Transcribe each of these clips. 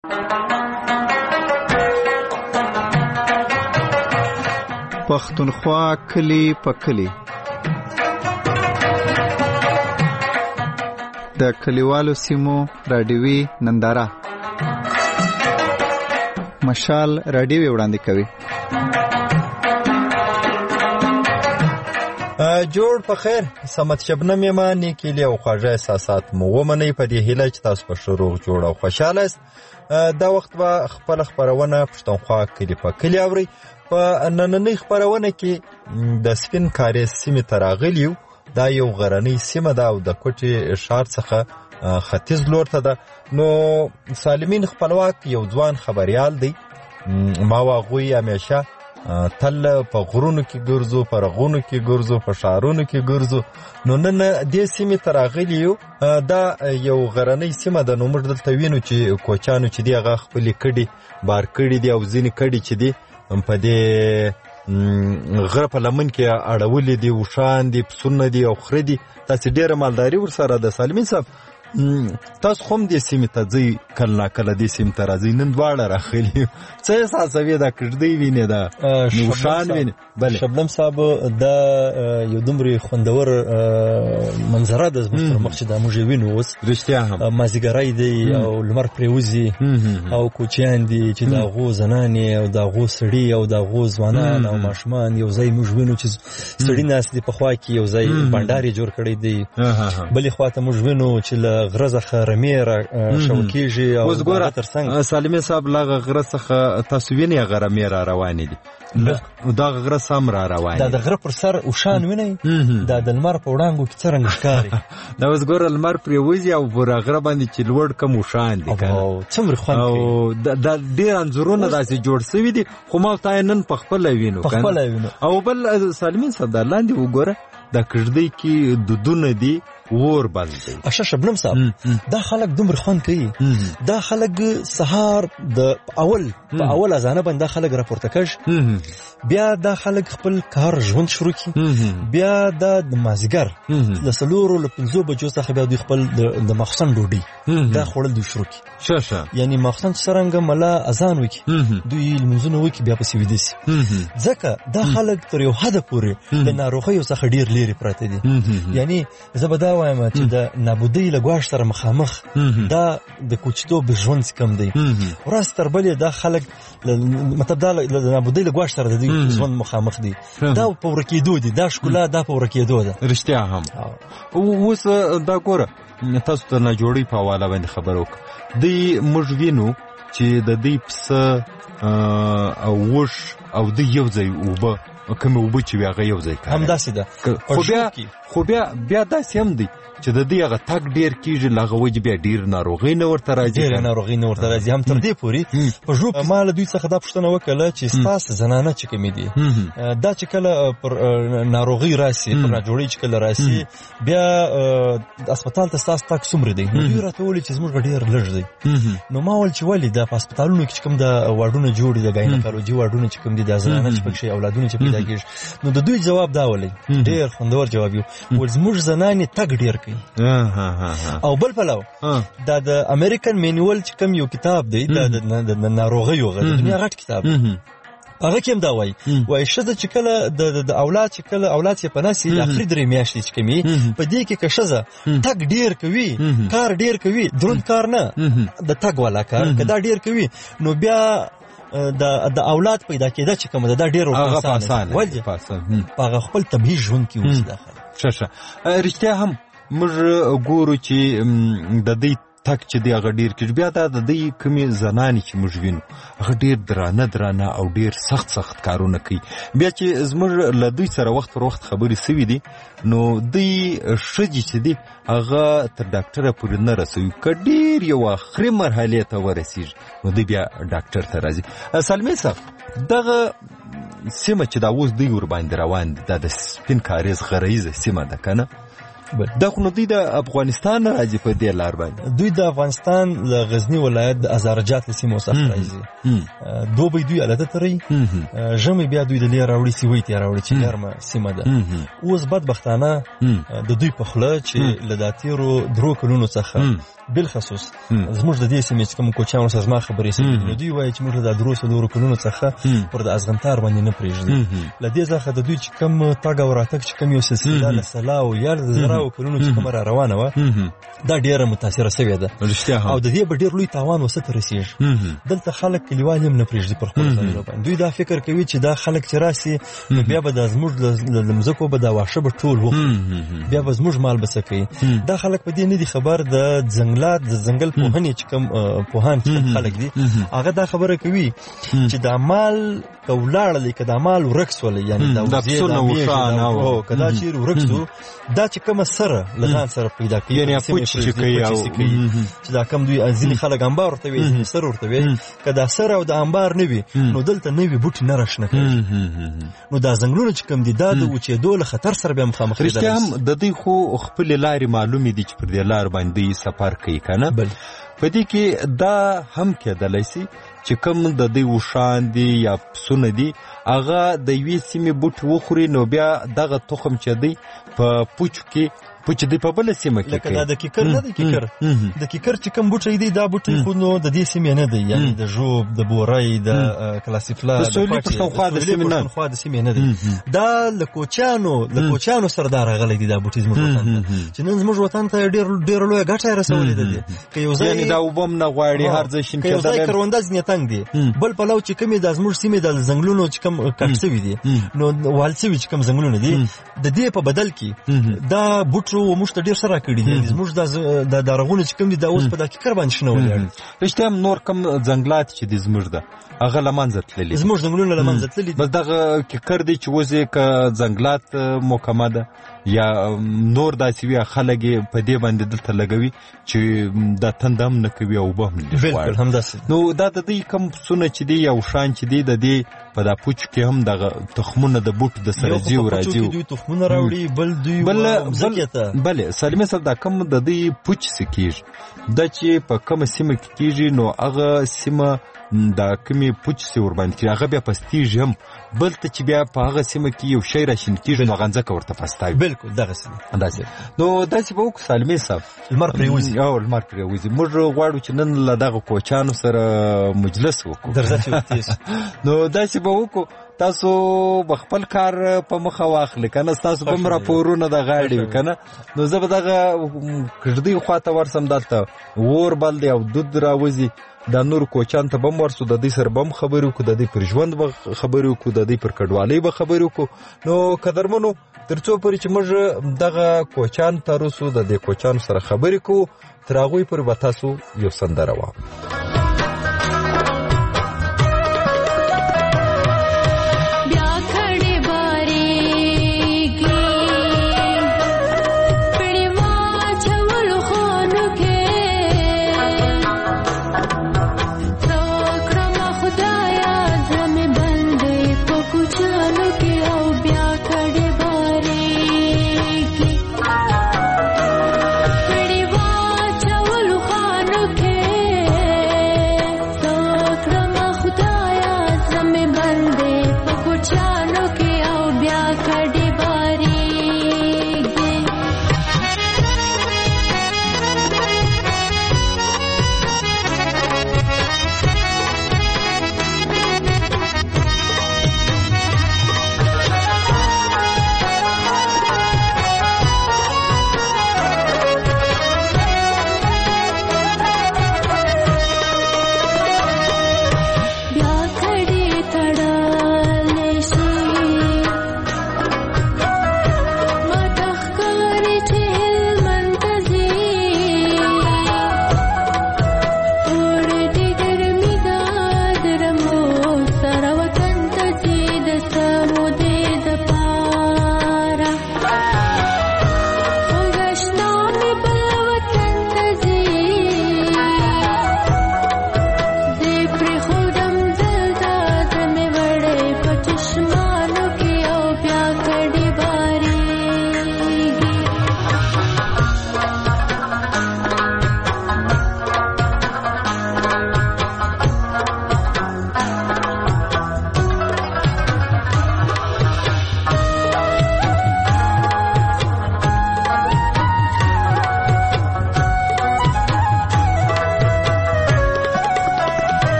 پښتونخوا کلی په کلی. د کلیوالو سیمو رادیوي ننداره مشال رادیوي وړاندې کوي. جوړ په خیر سمت شبنم یما نیکیلی او خواږه احساسات مو ومنئ په دې هیله چې تاسو په ښه روغ جوړ او خوشحاله یاست. دا وخت به خپله خپرونه پښتونخوا کلي په کلي اورئ. په نننۍ خپرونه کې د سپین کاریز سیمې ته راغلي یو. دا یو غرنۍ سیمه ده او د کوټې ښار څخه ختیځ لور ته ده. نو سالمین خپلواک یو ځوان خبریال دی. ما و هغوی همیشه تل په غرونو کې ګرځو، په رغونو کې ګرځو، په ښارونو کې ګرځو. نو نن دې سیمې ته راغلي یو. دا یو غرنۍ سیمه ده. نو موږ دلته وینو چې کوچیانو چې دي هغه خپلې کډې بار کړي دي او ځینې کډې چې دي په دې غره په لمن کې اړولې دي، اوښان دي، پسونه دي او خره دي. تاسې ډېره مالداري ورسره ده. سالمین صاحب تاسو خو هم دې سیمې ته ځئ، کله ناکله دې سیمې ته راځئ. نن دواړه راغلي څه احساسوي؟ دا کږدۍ وینې، دا اوښان وینې. شبنم صاحب دا یو دومره خوندور منظره ده زموږ تر مخ چې دا موږ وینو اوس. رښتیا هم مازدیګری دی او لمر پرېوځي او کوچیان دي چې د هغو زنانې او د هغو سړي او د هغو ځوانان او ماشومان یو ځای موږ وینو چې سړي ناست دي په خوا کې یو ځای بنډار یې جوړ کړی دی. بلې خوا ته موږ وینو چې له غره څخه رمې شوکېږي او تر څنګ. سالمین صاحب له غره څخه تاسو وینئ هغه رمې را روانې دي. دا غره سم را روانې دا د غره پر سر اوښان وینئ. دا د لمر په وړانګو کې څرنګه ښکاري. دا اوس ګوره لمر پرې وځي او پر غره باندې چې لوړ کم اوښان دي څومره خوند کوي. دا ډېر انځورونه داسې جوړ شوي دي. خو ما ورته نن په خپله وینو او بل سالمین صاحب دا لاندې وګوره دا کږدۍ کې دودونه دي، اور بل دی. اشه شبنم صاحب دا خلک دومره خوند کوي. دا خلک سهار د اول اذانه باندې دا خلک راپورته کړي، بیا دا خلک خپل کار ژوند شروع کړي، بیا دا د مازیګر د 4 ل 5 بجو څخه بیا دوی خپل د ماخستن ډوډۍ دا خوړل دوی شروع کړي. یعنی ماخستن څرنګه ملا اذان وکړي دوی لمونځونه وکړي بیا پسې ویده شي. ځکه دا خلک تر یو حده پورې د ناروغیو څخه ډیر لرې پراته دي. یعنی زه به دا وایم چې د نابودۍ له ګواښ سره مخامخ دا د کوچیتوب ژوند کم دی. ورځ تر بلې دا خلک مطلب دا د نابودۍ له ګواښ سره د ژوند مخامخ دي. دا په ورکېدو دي. دا ښکلا دا په ورکېدو ده. رښتیا هم. اوس دا ګوره تاسو ته ناجوړۍ په حواله باندې خبر وکړه. دوی موږ وینو چې د دوی پسه او وښ او د یو ځای اوبه کومې اوبه چې وي هغه یو ځای کار همداسې ده. خو بیا داسې هم دی چې د دې هغه تګ ډېر کېږي، له هغه وجې بیا ډېر ناروغۍ نه ورته راځي. هم تر دې پورې په ژوب ما له دوی څخه دا پوښتنه وکړه چې ستاسو زنانه چې کومې دي دا چې کله پر ناروغۍ راسي، پر ناجوړۍ چې کله راسي، بیا هسپتال ته ستاسو تګ څومره دی؟ دوی راته وویل چې زموږ ډېر لږ دی. نو ما وویل چې ولې دا په هسپتالونو کې چې کوم د واډونه جوړ دي، د ګاینیکالوجي واډونه چې کوم دي، د زنانه چې پکې اولادونه چې پیدا کېږي. نو د دوی جواب دا ولې ډېر خوندور جواب یو ول زموږ زنانې تګ ډېر کوي. او بل پلو دا د امریکن مینوال چې کوم یو کتاب دی د ناروغیو د دنیا غټ کتاب هغه کې هم دا وایي ښځه چې کله د اولاد چې کله اولاد یې په ناسي د اخري 3 میاشتې چې کوي په دې کې که ښځه تګ ډېر کوي، کار ډېر کوي، دروند کار نه د تګ والا کار که دا ډېر کوي، نو بیا د اولاد پیدا کېده چې کومه دا ډېر آسانه ولې هغه خپل طبیعي ژوند کې اوسي داخله. رښتیا هم موږ ګورو چې د دې تک چې دی هغه ډیر کې بیا دا د دې کمی زنانې چې موږ وینو هغه ډیر درانه او ډیر سخت کارونه کوي. بیا چې زموږ له دوی سره وخت پر وخت خبرې سوي دي نو دوی ښځې چې دي هغه تر ډاکټره پورې نه رسوي. که ډیر یو آخري مرحلې ته ورسېږي نو دوی بیا ډاکټر ته راځي. سلمې صاحب دغه سیمه چې دا اوس دوی ور باندې روان دي دا د سپین کاریز غریزه سیمه ده که نه؟ دا خو نو دوی د افغانستان راځي په دې لار باندې. دوی د افغانستان له غزنی ولایت د ازارجات له سیمو څخه راځي. دوبی دوی الته تري ژمي بیا دوی د لیر راوړي سیوي ته راوړي چې ګرمه سیمه ده. اوس بدبختانه د دوی په خله چې لداتیرو درو کلونو څخه بالخصوص زموږ د دې سیمې چې کوم کوچانو سره ما خبرې سي نو دوی وایي چې موږ د درو سلورو کلونو څخه پر د ازغنتار باندې نه پرېږدي. لدې څخه د دوی چې کوم تاګ او راتګ چې کوم یو سلسله له سلاو یا د زراو کلونو چې کوم را روانه و دا ډیره متاثره شوې ده او د دې په ډیر لوی تاوان وسته رسیږي. دلته خلک کلیوال هم نه پرېږدي پر خپل ځایونو باندې. دوی دا فکر کوي چې دا خلک چې راسي نو بیا به د زموږ د مځکو به دا واښه به ټول وخوري بیا به زموږ مال بس کوي. دا خلک په دې نه دي خبر د ځنګل پوهنې چې کوم پوهان چې خلک دي هغه دا خبره کوي چې د مال کولاړل کې د مال ورکس ولې یعنی دا وزیده او کدا چې ورکسو دا چې کوم سره لغان سره پیدا کوي یعنی پوچ چې کوي چې دا کم دوی ازلی خلک انبار ورته وي سر ورته وي کدا سره او د انبار نه وي نو دلته نه وي بوټي نه راشنه کوي. نو دا ځنګلونه چې کوم دي دا د اوچېدو له خطر سره به مخامخ دي. هم د دې خو خپل لارې معلومې دي چې پر دې لار باندې سفر کوي کنه. په دې کې دا هم کېدلی شي چې کوم د دې وشان دي یا پسونه دي هغه د یوې سیمې بوټي وخوري نو بیا دغه تخم چې دی په پوچو کې پوچ دی په بل سیمه کې لکه دا د کیکر نه دی کیکر د کیکر چې کوم بوټي دی دا بوټي خو نو د دې سیمې نه دی یعنی د جوب د بورای د کلاسیفلا د سولې په خوا د سیمې نه دی. دا لکوچانو سردار غلې دی دا بوټي زموږ وطن چې نن زموږ وطن ته ډېر لوی ګټه رسولې ده. که یو ځای یعنی دا وبم نه غواړي هر ځای شین کېدل یو ځای کرونده ځنې تنګ دی بل پلو چې کومې د زموږ سیمې د ځنګلونو چې کوم کټ شوي دي نو والسوي چې کوم ځنګلونه دي د دې په بدل کې دا بوټ ومشت ډیر سره کړی دي زموږ د درغونه چې کوم دي دا اوس په دقیقه باندې شنو ولر. رښتیا نور کوم ځنګلات چې د زموږ ده هغه لمنځه تللي زموږ ځنګلونه لمنځه تللي بس دغه کړ دي چې وځي ک ځنګلات محکمه ده یا نور داسې وی خلک په دې باندې دلته لګوي چې د تندم نه کوي او به بالکل همداسې. نو دا د دې کم سونه چې دی یو شان چې دی د دې په دا پوچ کې هم دغه تخمونه د بوټ د سره جیو راځي دوی تخمونه راوړي بل سالمه صاحب دا کم د دې پوچ سکیږي د چې په کوم سیمه کې کیږي نو هغه سیمه دا کمی پوچ سی ور باندې هغه بیا پستیږي هم بل ته چې بیا په هغه سیمه کې یو شی راشین کیږي نو غنځه ورته پستای بالکل دغه سیمه اندازه. نو داسې به وک سالمه صاحب المر پریوزي موږ غواړو چې نن له دغه کوچانو سره مجلس وکړو درځي نو داسې به وکړو تاسو بخپل کار په مخه واخلې کنه تاسو به راپورونه د غاړي کنه نو زه به دغه کړدی خواته ورسم دلته ور بل دی او دود راوځي دا نور کوچان ته بم ورسو د دې سر بم خبرو کو د دې پر ژوند به خبرو کو د دې پر کډوالۍ به خبرو کو. نو قدرمنو ترڅو پرې چې موږ دغه کوچان ترسو د دې کوچان سره خبرې کو تر هغه پر وتاسو یو سندره و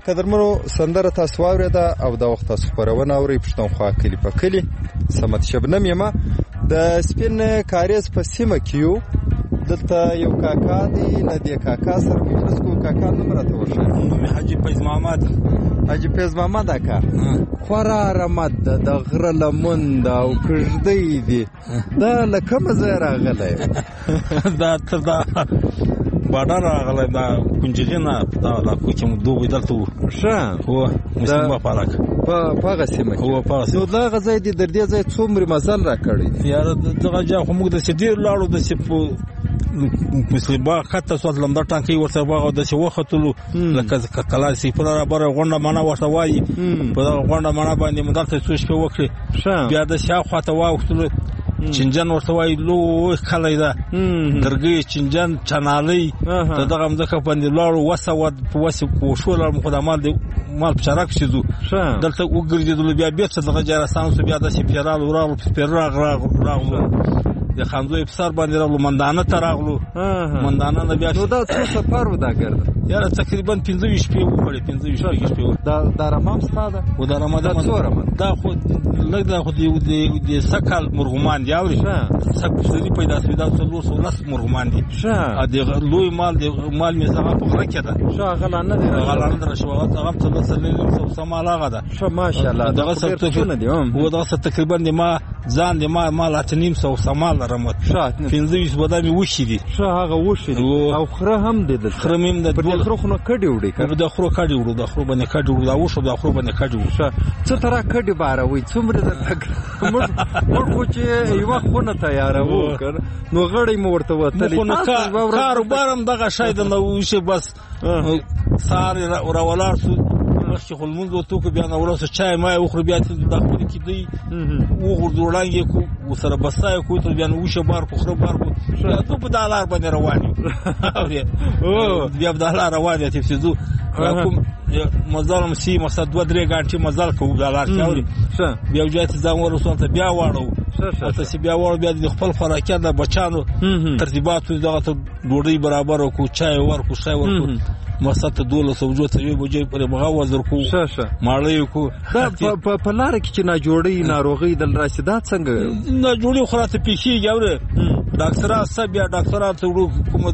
قدرمنو سندره تاسو واورېده او دا وخت تاسو خپرونه اورئ پښتونخوا کلي په کلي. صمد شبنم یم د سپین کاریز په سیمه کې یو. دلته یو کاکا دی، له دې کاکا سره مجلس کوو. کاکا نوم راته وښایه. نوم یې حاجي فیض محمد. حاجي فیض محمد اکا خورا رمد ده، د غره لمن ده او کږدۍ دي. دا له کومه ځایه راغلی؟ دا تر دا باډر راغلی، دا کنجغې نه، دا علاقو چې موږ دوغې دلته وو. ښه، هو مسلم با پالک په هغه سیمه کې. هو په هغه سیمه. نو دغه ځای دې در دې ځای څومره مزل راکړی؟ یاره دغه ځای خو موږ داسې ډېر لاړو، داسې په مسلم باغ خط ته سوتلم، دا ټانکۍ ورسره باغ او داسې وختلو لکه کلا سیفونه رابره غونډه مڼه ورته وایي. په دغه غونډه مڼه باندې مو دلته څو شپې وکړې. بیا داسې هاخوا ته واوښتلو، چنجن ورته وایي، لوی کلی ده، درګۍ، چنجن، چنالۍ. د دغه مځکه باندې لاړو، وسه په وسې وشو لاړو، خو دا مال په چراک پسې ځو. دلته وګرځېدلو، بیا بېرته دغه ځای راستانه شو. بیا داسې پیرالو راغلو، سپېره راغلو، د خانزوی په سر باندې راغلو، مندانه ته راغلو. مندانه نه بیا نو دا څو سفر و دا ګرده؟ یاره تقریبا 15 شپې وکړې، 15 شپې وکړې. دا رمام ستا ده؟ و دا رمام دا څو رمام؟ دا خو لږ دا خو د سکال مرغومان دي، اورې؟ سک پسري پیدا شوي، دا 410 مرغومان دي. د لوی مال مې هغه په غره کې ده. هغه لا نه دی هغه لا نه دی راشوی، هغه 4 مال هغه ده. ماشاءالله، دغه څه تقریبا د ما ځان د ما لا 900 سمال لرم. 15 بدا مې وشي دي. هغه وشي دي او خره هم دي. د خره مې د خره خو نه کډې وړي که د خرو کډې وړو، د خرو باندې کډې وړو، دا وشو د خرو باندې کډې وړو. څه ترا کډې باروي څومره درته موږ خو چې یوه خونه تیاروو نو غړی مو ورته وتلې. کاروبار هم دغه شی د وشي، بس سهار راولاړ سو، مخکې خو لمونځ وتوکو، بیا ناوړه چای مای وخورو، بیا دا خپلې کېدی وغورځو، وړانګې یې کړو، ورسره بسته یې کړو، بیا نو وشه بار کړو، خره بار کړو، بیا تو په دا لار باندې روان یو. بیا په دا لار روان یو، چې ځو کوم مزل هم سي مقصد 2-3 ګانټې مزل کوو دا لار کې، اورې؟ بیا یو ځای ته ځان ورسو، هلته بیا واړو، هلته چې بیا واړو، بیا د خپل خوراکیات د بچانو ترتیبات دغه ته ډوډۍ برابر وکړو، چای ورکړو، شی ورکړو، مقصد ته 12 بجو ته 3 بجې پورې مغه وزر کو ماړی کو. دا په لار کې چې ناجوړی ناروغي دل راشي، دا څنګه ناجوړی خو راته پیښیږي؟ اورې ډاکټران څه بیا ډاکټران ته وړو، کومه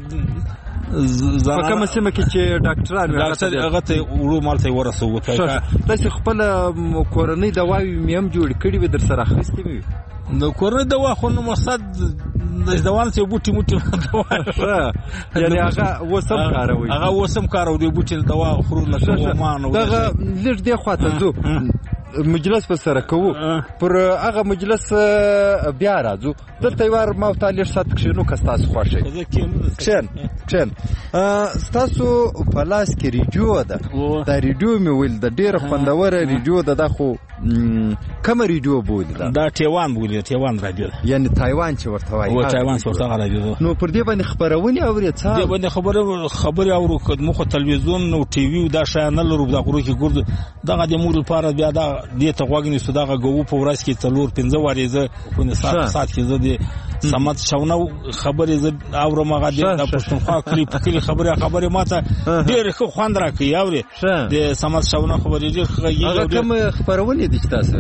په کومه سیمه کې چې ډاکټران هغه ته وړو، مال ته ورسوو. تاسې خپل کورنۍ دواوې مې هم جوړې کړې وې، در سره اخیستې مې وي؟ د کورنۍ دوا خو نو مقصد د دوان څه بوټي دوا، یعنې هغه اوس هم کاروئ؟ هغه اوس هم کاروو، د بوټي دوا خورو، لکه مان. دغه لږ دې خوا ته ځو، مجلس په سره کوو، پر هغه مجلس بیا راځو. دلته یوار ما ورته لږ ساعت کښېنو که ستاسو خوښ وي. کښېن. ستاسو په لاس کې ریډیو ده، دا ریډیو مې ویل ده ډېره خوندوره ریډیو ده. دا خو کومه ریډیو بولي؟ دا تایوان بولي، تایوان راډیو ده، یعنې تایوان چې ورته وایي. تایوان چې ورته هغه راډیو ده. نو پر دې باندې خپرونې اورې؟ څه دې باندې خبرې اورو، موږ خو تلویزیون او ټي وي دا شیان نه لرو، دا غرو کې ګرځو. دغه د موږ لپاره بیا دا دې ته غوږ نیسو، دغه ګوو په ورځ کې 4-5 وارې زه په ساعت کې زه د سمت شونه خبرې زه اورم. هغه د پښتونخوا کلي خبرې ماته ډېر ښه خوند راکوي، اورې؟ د سمت شونه خبرې ډېر ښه. هغه کوم خپرونې دي چې تاسو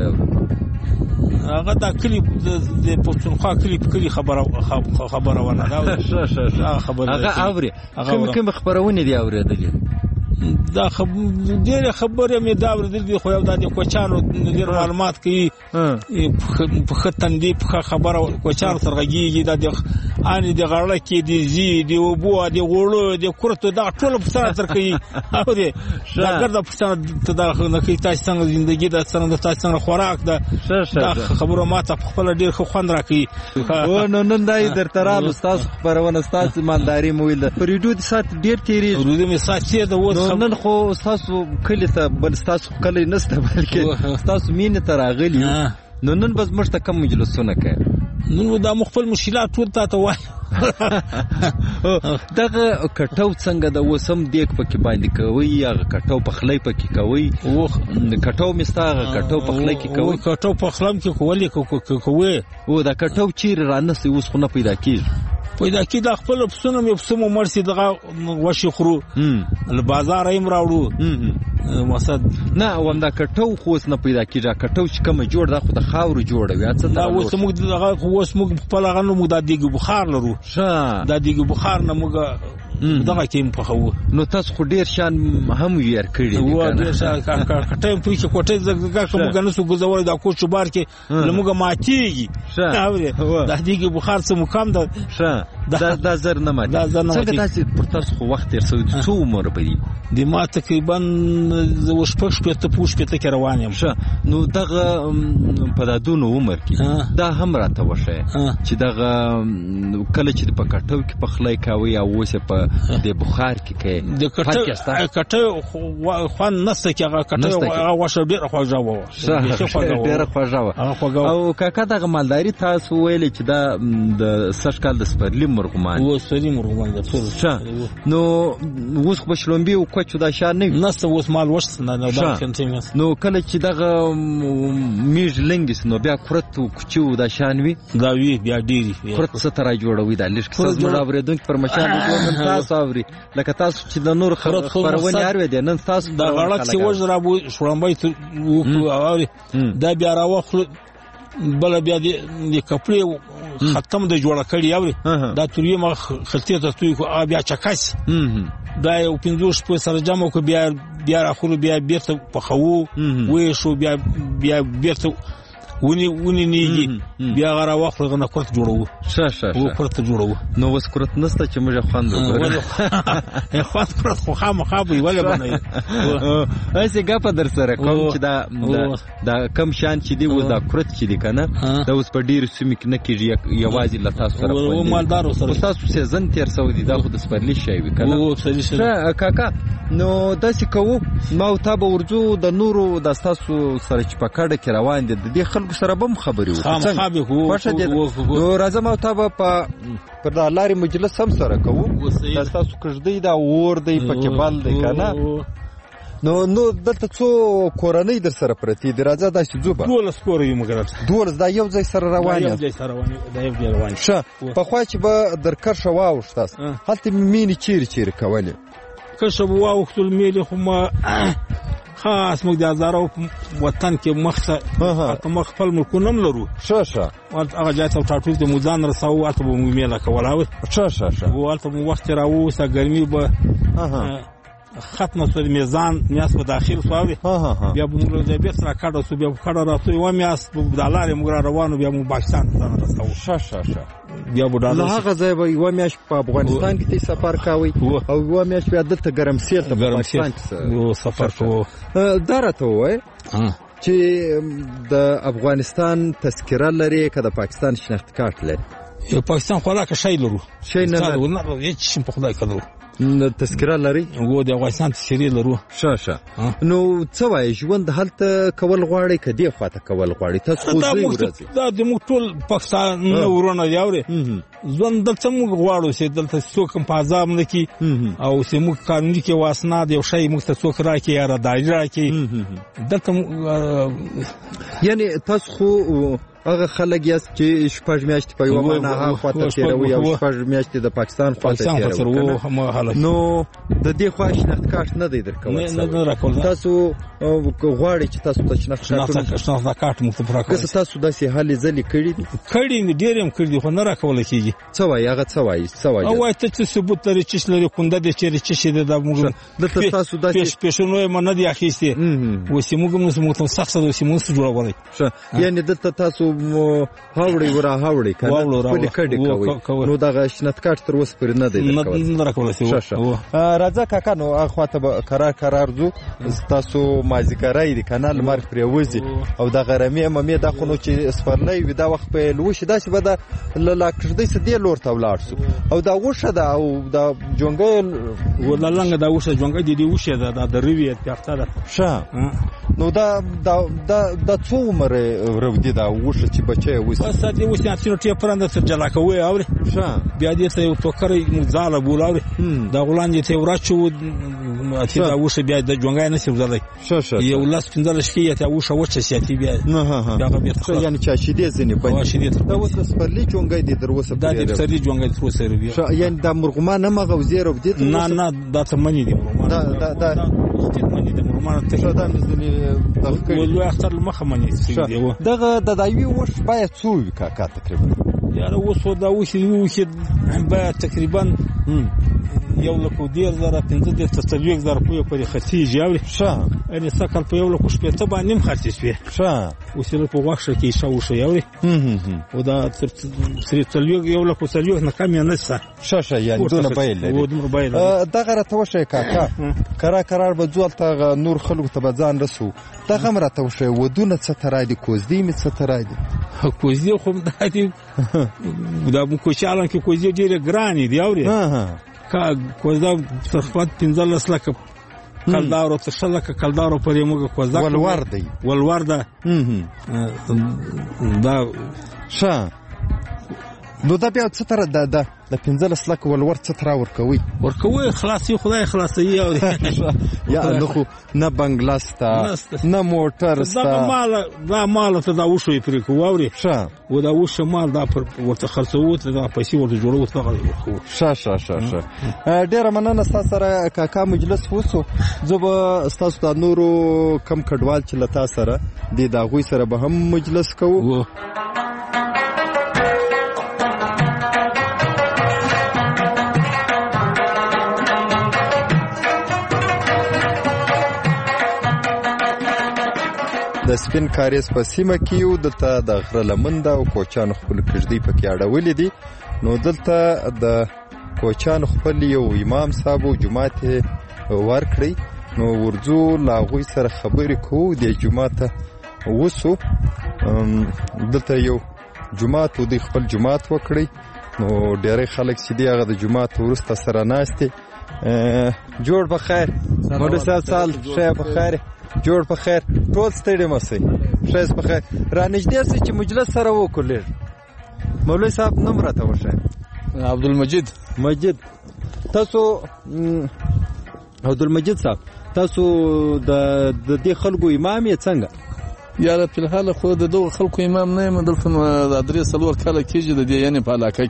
هغه دا کلي د پښتونخوا کلي خبرونه ده. هغه اورې؟ کوم خپرونې دي اورېدلې؟ دا ډېرې خبرې مې دا اورېدلې، خو یو دا د کوچانو ډېر معلومات کوي، په ښه تندي په ښه خبره کوچانو سره غږېږي. دا د انې د غړکې، د زی، د اوبو، د غوړو، د کورتو، دا ټوله پوښتنه تر کوي، اورې؟ دا ګرده پوښتنه ته دا نه کوي، تاسو څنګه زندګي ده، تاسو څنګه خوراک ده. دا خبره ماته په خپله ډېر ښه خوند راکوي. نو نن دا یې درته راغلو، ستاسو خپرونه، ستاسو مالداري مو ویل ده. په ریډیو د ساعت ډېر تېرېږي؟ ریډیو مې ساعت تېر ده. اوس نن خو ستاسو کلي ته، بل ستاسو کلی نشته، بلکې ستاسو مینې ته راغلي یو. نو نن به زموږ ته کوم مجلسونه کوي؟ نن دا خپل مشکلات ټول تاته وایي. دغه کټو څنګه د وسم دیګ پکې باندې کوي؟ هغه کټو پخلی پکې کوي؟ کټو مستا هغه کټو پخلی کې کوي؟ کټو پخلم کې کوي. او دا کټو چیرې رانسي اوس خو نه پیدا کېږي؟ پیدا کی د خپل پسونه مې پسمو مرسي دغه وشي خورو له بازار ایم راوړو مقصد نه ومدا کټو خو نه پیدا کیږي کټو چې کوم جوړ دا خو د خاور جوړوي اته دا اوس موږ دغه اوس موږ خپل غنو موږ د دیګ بخار لرو د دیګ بخار نه موږ دغه کېم په خو نو تاسو خو ډیر شان هم ویر کړی دی و ډیر شان کټایم په کې کوټه زګه کوم غنسو ګزول دا کوچ بار کې لمغه ماتيږي دا دیګ بخار څه مقام ده دا زر نه مات څنګه تاسو پر تاسو خو وخت تر څو عمر پدې د ما تقریبا وشپښ په پوش په تک روان یم نو دغه په دادونو عمر کې دا هم راته وشه چې دغه کله چې په کټو کې په خلای کاوي او وسه په د بخار کې کې د کټو خوان نسته کې هغه کټو واشه ډیر خوږه و ډیر خوږه او کاکا دغه مالداري تاسو ویل چې دا د سشکال د سپرلی مرغمان و سپرلی مرغمان د ټول نو اوس په شلومبي او کوچو دا شان نه نسته اوس مال وښت نه دا کنټینیوس نو کله چې دغه میج لنګس نو بیا کرتو کوچو دا شان وی دا وی بیا ډیری کرت ستاره جوړوي دا لږ څه مړاورې دونک پر مشان تاسو اوري لکه تاسو چې د نور خبرونه یارو دي نن تاسو دا غړک سی وژرا بو شړمبای ته اوري دا بیا راوخل بل بیا د کپړې ختم د جوړه کړی اوري دا توري ما خلطه ته توي کو بیا چکاس دا یو 15 په سره جمع کو بیا راخلو بیا بیرته په خو وې شو بیا بیرته ونی نیږي بیا غره وخت غنه کرت جوړو و کرت جوړو نو وس کرت نسته چې موږ خواندو خواند کرت خو خامخابي ولا باندې ایسه ګپ در سره کوم چې دا کم شان چې دی و دا کرت چې دی کنه دا اوس په ډیر سیمه کې نه کېږي یوازې لتا سره و مالدار سره تاسو سیزن تیر سعودي دا خو د سپرلی شي وی کنه و سپرلی کاکا نو داسې کوو ما او تا به ورځو د نورو د تاسو سره چې پکړه کې روان دي د خلکو سره بم خبرې وکړو نو راځم او تا به پر لارې مجلس هم سره کوو تاسو کړدی دا ور دی پکې بل دی کنه نو دلته څو کورنۍ در سره پرتی دی راځه دا چې زوبه 12 کورې مګر 12 دا یو ځای سره روان شه په خوا چې به درکر شو واوښ تاسو هلته مینې چیرې کولې کښه واوښتل مېلې خو ما خاص موږ د هزارو وطن کې مخصه ته مخ خپل ملکونه لرو شه هغه ځای ته ټاټوز د مودان رساو البته مو میله کولاوي شه او البته مو وخت راو سا ګرمي به ختمه سو میزان میاس په داخل سواري بیا موږ د بیت سره کاډو سو بیا کاډو راتو یو میاس د لارې موږ روانو بیا مو پاکستان ته رساو شه بیا بډا نو هغه ځای به یو میاش په افغانستان کې سفر کاوي او یو میاش بیا دلته ګرمسیر ته پاکستان کې سفر کوو درته وای چې د افغانستان تذکره لري که د پاکستان شناخت کارت لري پاکستان خو لا که شی لرو شی نه هیڅ په خدای کړو تذکره لري و د افغانستان تذکره لرو شه نو څه وای ژوند هلته کول غواړي کدی خواته کول غواړي تاسو خو دا د موږ ټول پاکستان ورونه یاوري ژوند دلته موږ غواړو چې دلته څوک په عذاب نه کی او چې موږ قانوني کې واسنه دی شی موږ ته څوک راکې یا را دایره راکې دلته یعنی تاسو خو هغه خلک یاست چې شپږ میاشتې په یو معنا هغه خواته تیروي او شپږ میاشتې د پاکستان خواته تیروي نو د دې خوا شناخت کارت نه دی درکول نه راکول تاسو غواړئ چې تاسو ته شناخت کارت مو ته راکول که تاسو داسې حالې ځلې کړي ډېر هم کړي خو نه راکول کیږي څه وایي هغه څه وایي او ته څه ثبوت لري چې لري کونده دې چې د موږ دلته تاسو داسې پېښنوي ما نه دی اخیستي و چې موږ ته سخت د سیمونس جوړولای یعنی دلته تاسو هاوړي ورا هاوړي کنه په کډي کوي نو دا شناخت کارت تر اوسه پر نه دی نه راکول شي راځه کاکا نو هغه خواته قرار ځو تاسو مازیګرای دي کنه لمر پرې وځي او د غرمې مې دا خو نو چې سپرلې ودا وخت په لوش داسې به د لا کړدې سدي لور ته ولاړ سو او دا وشه دا او دا جونګل وللنګ دا وشه جونګ دي وشه دا د ریوی پیافته ده شه نو دا څو عمر ورو دي دا وشه چې بچي وسی بس دې وسی چې ټی پرند سر جلا کوي اوري شه بیا دې ته یو ټوکرې مزاله بولاوري دا غلان دې ته ورچو اته دا وشه بیا د جونګای نه سیوځلای یو لاس 15 شکی ته وشه وچه سیاتی بیا دا بیا یعنی چا شیدې زنی په دا وسه سپرلی جونګای دي دروسه دا د سپرلی جونګای تر وسه بیا یعنی دا مرغمان نه مغوزیر وب دي نه دا څه منی دي مرغمان دا منی د مرغمان ته دا زنی ولو اختر مخه منی دغه د دایوي وش باید څو وي کاکا تقریبا یاره اوس دا وشي باید تقریبا یو لکو 15 تر 30 پورې خرڅیږي او ان سکل په یو لکو شپې ته باندې خرڅ شي وسیله په واښه کې شاوشه یو او دا تر 30 یو لکو 30 نه کم نه څه یعنی دونه بیل دغه راته وشه کاکا قرار به ځول ته نور خلکو ته ځان رسو دغه راته وشه ودونه څه ترای دي کوزدی می څه ترای دي کوزدی خو د دې دا مو کوچالان کې کوزدی ډیره ګرانی دی اوري کوزدا صفات 15 لک کلدارو تر لک کلدارو پرې موږ کوزدا ولور ده دا نو دا بیا څه تر د 15 لک ولور څه تر ورکوي خلاصي خدای خلاصي یا نو خو نه بنگلاستا نه موټر ستا دا مال ته دا وشوي پرې کووري و دا وش مال دا پر ورته خرڅوت دا پیسې ورته جوړوت ډیره مننه تاسو سره کاکا مجلس وسو زب تاسو د نورو کم کډوال چې لتا سره د داغوي سره به هم مجلس کوو د سپین کاریز په سیمه کې یو دلته د غره لمنده او کوچان خپل کړدی پکې اړولې دي نو دلته د کوچان خپل یو امام صاحب جمعه ورکړي نو ورځو لاغوي سره خبرې کوو د جمعه وسو دلته یو جمعه د خپل جمعه وکړي نو ډېر خلک چې دی هغه د جمعه ورسته سره ناشته جوړ بخیر مولوی صاحب سال شه بخیر جوړ په خیر ټول ستړي مسئ شایز په خیر را نږدې سي چې مجلس سره وکړل مولوی صاحب نوم راته وشه عبدالمجید تاسو عبدالمجید صاحب تاسو د دې خلکو امام یې څنګه یاره په الحال خو د دوه خلکو امام نه یم دلته د ادرس لور کله کېږي د دې یعنی په علاقه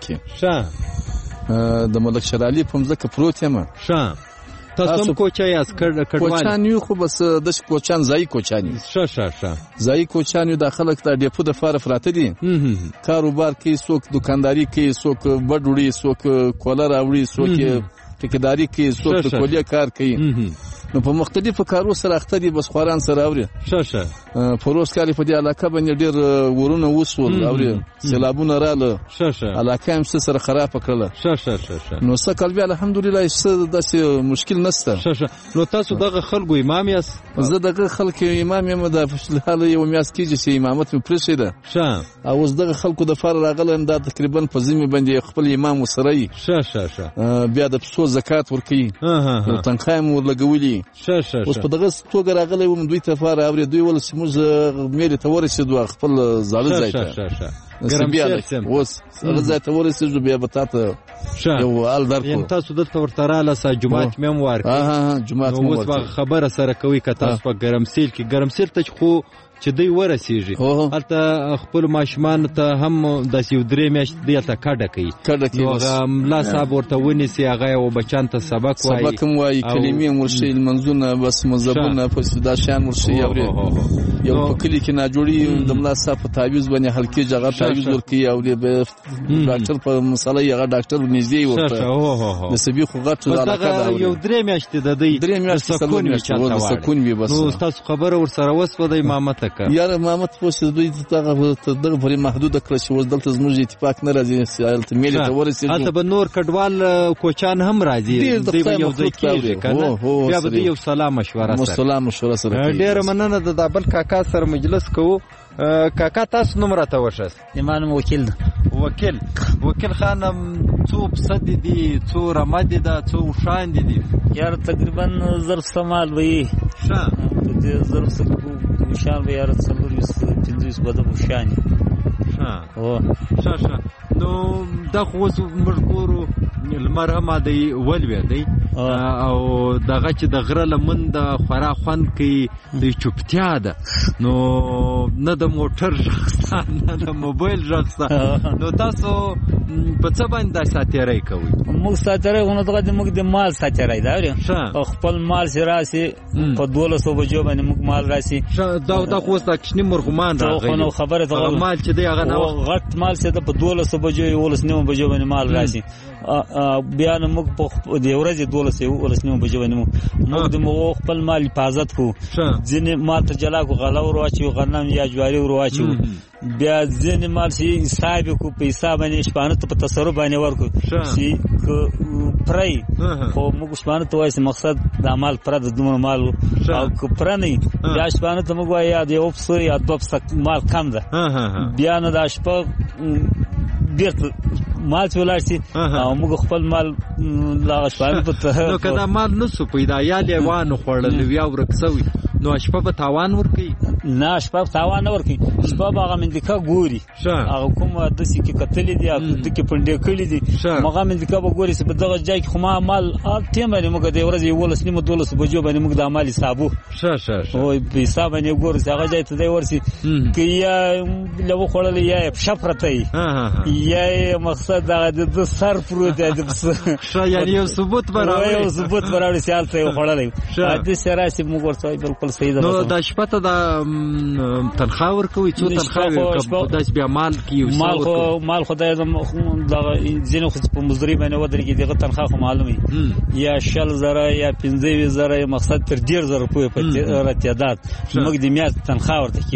کې د ملک شرعلی په مځکه پروت یم تاسو کوچا یاس کډوال کوچان یو خو بس د کوچان ځای کوچان ځای کوچان یو د خلک د ډیپو د فارف راته دي کاروبار کې څوک دکانداری کې څوک بډوړي څوک کولر راوړي څوک ټیکداري کې څوک د کولیا کار کوي نو په مختلفو کارو سره اخته دي بس خوران سره اوري فروز کاری په دې علاقه باندې ډیر ورونه وسول اوري سیلابونه رااله علاقه هم سره خراب کړله نو سکل بیا الحمدلله څه د مشکل نشته نو تاسو دغه خلکو امام یاست زه دغه خلکو امام یم د حال یو میاس کېږي چې امامت مې پرېښې ده او اوس دغه خلکو د فار راغلم دا تقریبا په ذمه باندې خپل امام وسري بیا د پسو زکات ورکوي نو تنخواه مو ورلګولي اوس په دغه توګه راغلی وم دوی ته فار اوري دوی ول چې موږ مېرې ته ورسېدو خپل زاړه ځای ته اوس هغه ځای ته ورسېدو بیا به تا ته یو حال درکړو تاسو دلته ورته راله جومات مې هم ورکړي جومات مو اوس به خبره سره کوي که تاسو په ګرمسیل کې ګرمسیل ته خو چې دوی ورسېږي هلته خپل ماشومان ته هم داسې یو 3 میاشتې دی هلته کډه کوي نو هغه ملا صاحب ورته ونیسي هغه یې بچیانو ته سبق هم وایي کلمې هم ورښیي لمنځونه بس مذهبونه پسې دا شیان ورښیي اورې یو په کلي کې ناجوړي د ملا صاحب په تعویض باندې حل کېږي هغه تعویض ورکوي او ډاکټر په مسله یې هغه ډاکټر نږدې یې ورته د سبي خو غټ هغه یو 3 میاشتې د دوی 3 میاشتې سکون وي بس نو تاسو خبره ورسره وسوه د امامت یار امامت پوسټ دوی دغه پرې محدود کړ چې اوس دلته زموږ اتفاق نه راځي سیالت میل ته ورسېږي هلته به نور کډوال کوچان هم راځي دوی به یو ځای کېږي کنه بیا به یو سلام مشوره سره ډېره مننه د دا بل کاکا سره مجلس کوو کاکا تاسو نوم راته وښاست ایمان وکیل خانم څو پسد دي څو رمد ده څو وشان دي یار تقریبا ظرف سمال وي د ظرف سکو وشان یار څلور 25 بده وشان نو دا خو موږ ګورو المرحمه دی ولوي دی او دغه چې د غره لمن د خورا خوند کوي د چوپتیا ده نو نه د موټر غږ نه د موبایل غږ نو تاسو په څه باندې دا ساتیری کوئ؟ موږ ساتیری خو نه دغه موږ د مال ساتیری ده خپل مال چې راسي په 1200 بجو باندې موږ مال راسي دا خو اوس د کوچني مرغومان راغلي خبره ته مال چې دی هغه غټ مال چې د په 1200 بجو 12 بجو باندې مال راسي بیا نو موږ په د ورځې 12 بجو باندې موږ د مو خپل مال حفاظت کو ځینې مال ته جلا کو غلا ور واچو غنم یا جواری ور واچو بیا ځینې مال شي حساب کو په حساب باندې شپانه ته په تصرف باندې ورکو شي پرای خو موږ شپانه ته وایي مقصد د مال پر د دومره مال او کو پر نه بیا شپانه ته موږ وایي یا د اوپسو یا د مال کم ده بیا نه د شپه بیرته مال چې ولاړ شي او موږ خپل مال لا شپانه په نو کدا مال نسو پیدا یا لیوانو خوړل بیا ورکسوي نو شپه په تاوان ورکي نه شپه تاوان نه ورکي شپه هغه مندکا ګوري هغه کوم د سکه کتلې دي د کې پندې کړې دي هغه مندکا به ګوري چې په دغه ځای کې خو ما مال ټیم باندې موږ د ورځې 12 بجو باندې موږ د مال حسابو او په حساب باندې ګوري هغه ځای ته دی ورسي کې یا لو خړل یا شفرته یا مقصد د سر پروت دی یعنی یو ثبوت برابر سیال ته خړل د سراسي موږ ورته بالکل صحیح ده نو د شپه ته د تنخواه ورکوي څو تنخواه داس بیا مال کی مال خدای د ځینو خو په مزدوري باندې ودرېږي دغه تنخواه خو معلومه یا 10000 یا 15000 مقصد تر 10000 روپیه په تعداد موږ د میاشت تنخواه ورته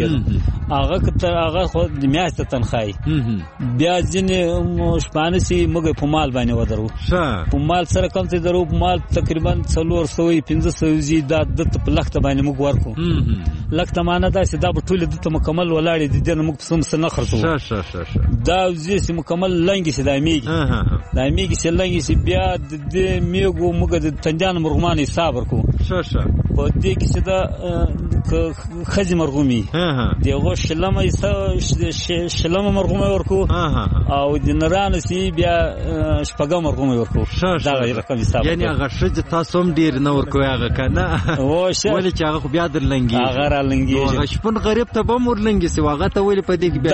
کېږي هغه خو د میاشت تنخواه بیا ځینې شپانه سي موږ په مال باندې ودرو په مال سره کم ته درو مال تقریبا 400 زی د په لخت باندې موږ ورکو لکه معنا دا چې دا په ټول د مکمل ولاړې دي د موږ په سم نه خرڅو دا زیس مکمل لنګي چې د امیګي چې لنګي چې بیا د میګو موږ د تنجان مرغمان حساب ورکو په دې کې چې دا خځې مرغومي دغه شلمه مرغومه ورکو او د نرانه سي بیا شپږم مرغومه ورکو دا رقم حساب یعنی هغه شځ تاسو هم ډیر نه ورکوي هغه کنه ولې چې هغه بیا در لنګي هغه را لنګي هغه شپون غریب ته به مور لنګي سی هغه ته ولې په دې کې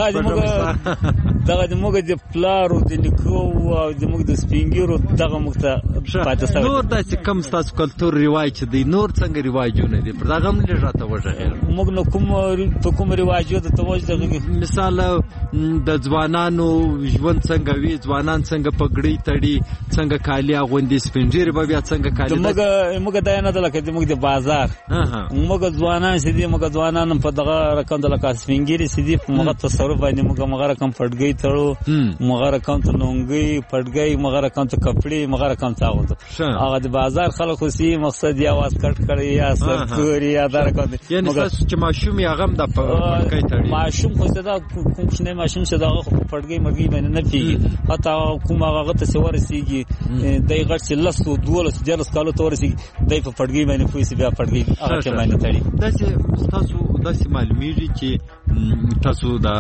بیا دغه د موږ د پلارو د نیکو او د موږ د سپینګیرو دغه موږ ته پاتې سره نور داسې کم تاسو کلتور رواج دی نور څنګه رواجونه دي پر دغه هم لږه وژغه موږ نو کوم رواجو د توجه مثال د ځوانانو ژوند څنګه وی ځوانان څنګه پګړی تړي څنګه کالي غوندي سپینجیر به بیا څنګه کالي موږ دا نه د لکه موږ د بازار موږ ځوانان چې دي موږ ځوانان په دغه رقم د لکه سپینګیری چې دي موږ تصرف باندې موږ رقم پټګي تړو موږ رقم ته لونګي پټګي موږ رقم ته کپڑے موږ رقم ته اغوندو هغه د بازار خلکو سي مقصد یا واس کټ کړی یا سرتوري یا دا رقم یعنی تاسو چې ماشوم یې هغه د پټګي تړي ماشوم خو دا کوم څه نه ماشوم چې دا پټګي مرګي باندې نه پیږي حتی کوم هغه ته څور سيږي دای غټ چې لسو 12 کالو تور سيږي دای په پټګي باندې پوي بیا پټګي هغه کې باندې تړي تاسو داسې معلومیږي چې تاسو دا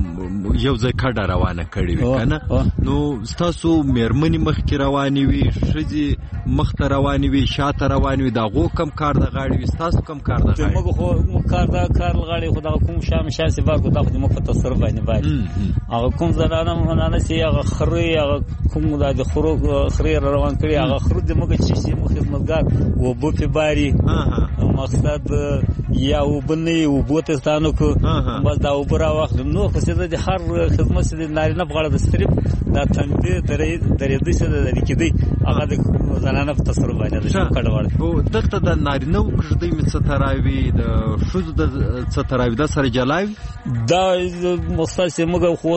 یو ځای کډه روانه کړې وي کنه نو تاسو مېرمنې مخکې روانې وي ښځې مخته روانې وي شاته روانې وي د هغو کم کار د غاړې وي ستاسو کم کار د غاړې موږ خو کار د غاړې خو دغه کوم شاسې بار خو دا خو موږ په تصرف باندې باندې هغه کوم زنانه منانه چې هغه خرې هغه کوم د خرې روان کړي هغه خرې د موږ چې موږ خدمتګار و بو په باري مقصد یا وبني وبوتستانو کو بس دا وبرا وخت نو خو څه د هر خدمت چې نارینه په غاړه د صرف دا څنګه درې د څه د لیکدي هغه د زنانه په تصرف باندې د کډوړ او دغه د نارینه وکړدي مڅ تراوي د شوز د څ تراوي د سره جلاوي دا مستل چې موږ خو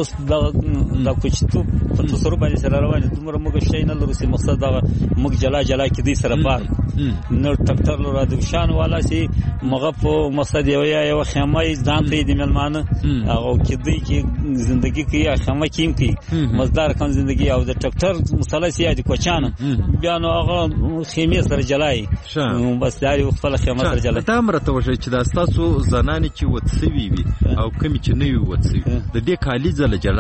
د کوچتو په تصرف باندې سره روان دومره موږ شي نه لرو چې مقصد دا موږ جلا کې دي سره بار نو ټکټر لرو د شان والا سي مغه په مقصد یو خیمه ځان ته د ملمانه هغه کې دی کې ژوندۍ کې خیمه کیم کې مزدار کم ژوندۍ او د ټکټر مثلثي د کوچانه بیا نو هغه خیمه سره جلای بس داري خپل خیمه سره جلای ته مرته وشي چې د تاسو زنانه چې وڅوي وي او کوم چې نه وي وڅوي د دې کالی زله جلای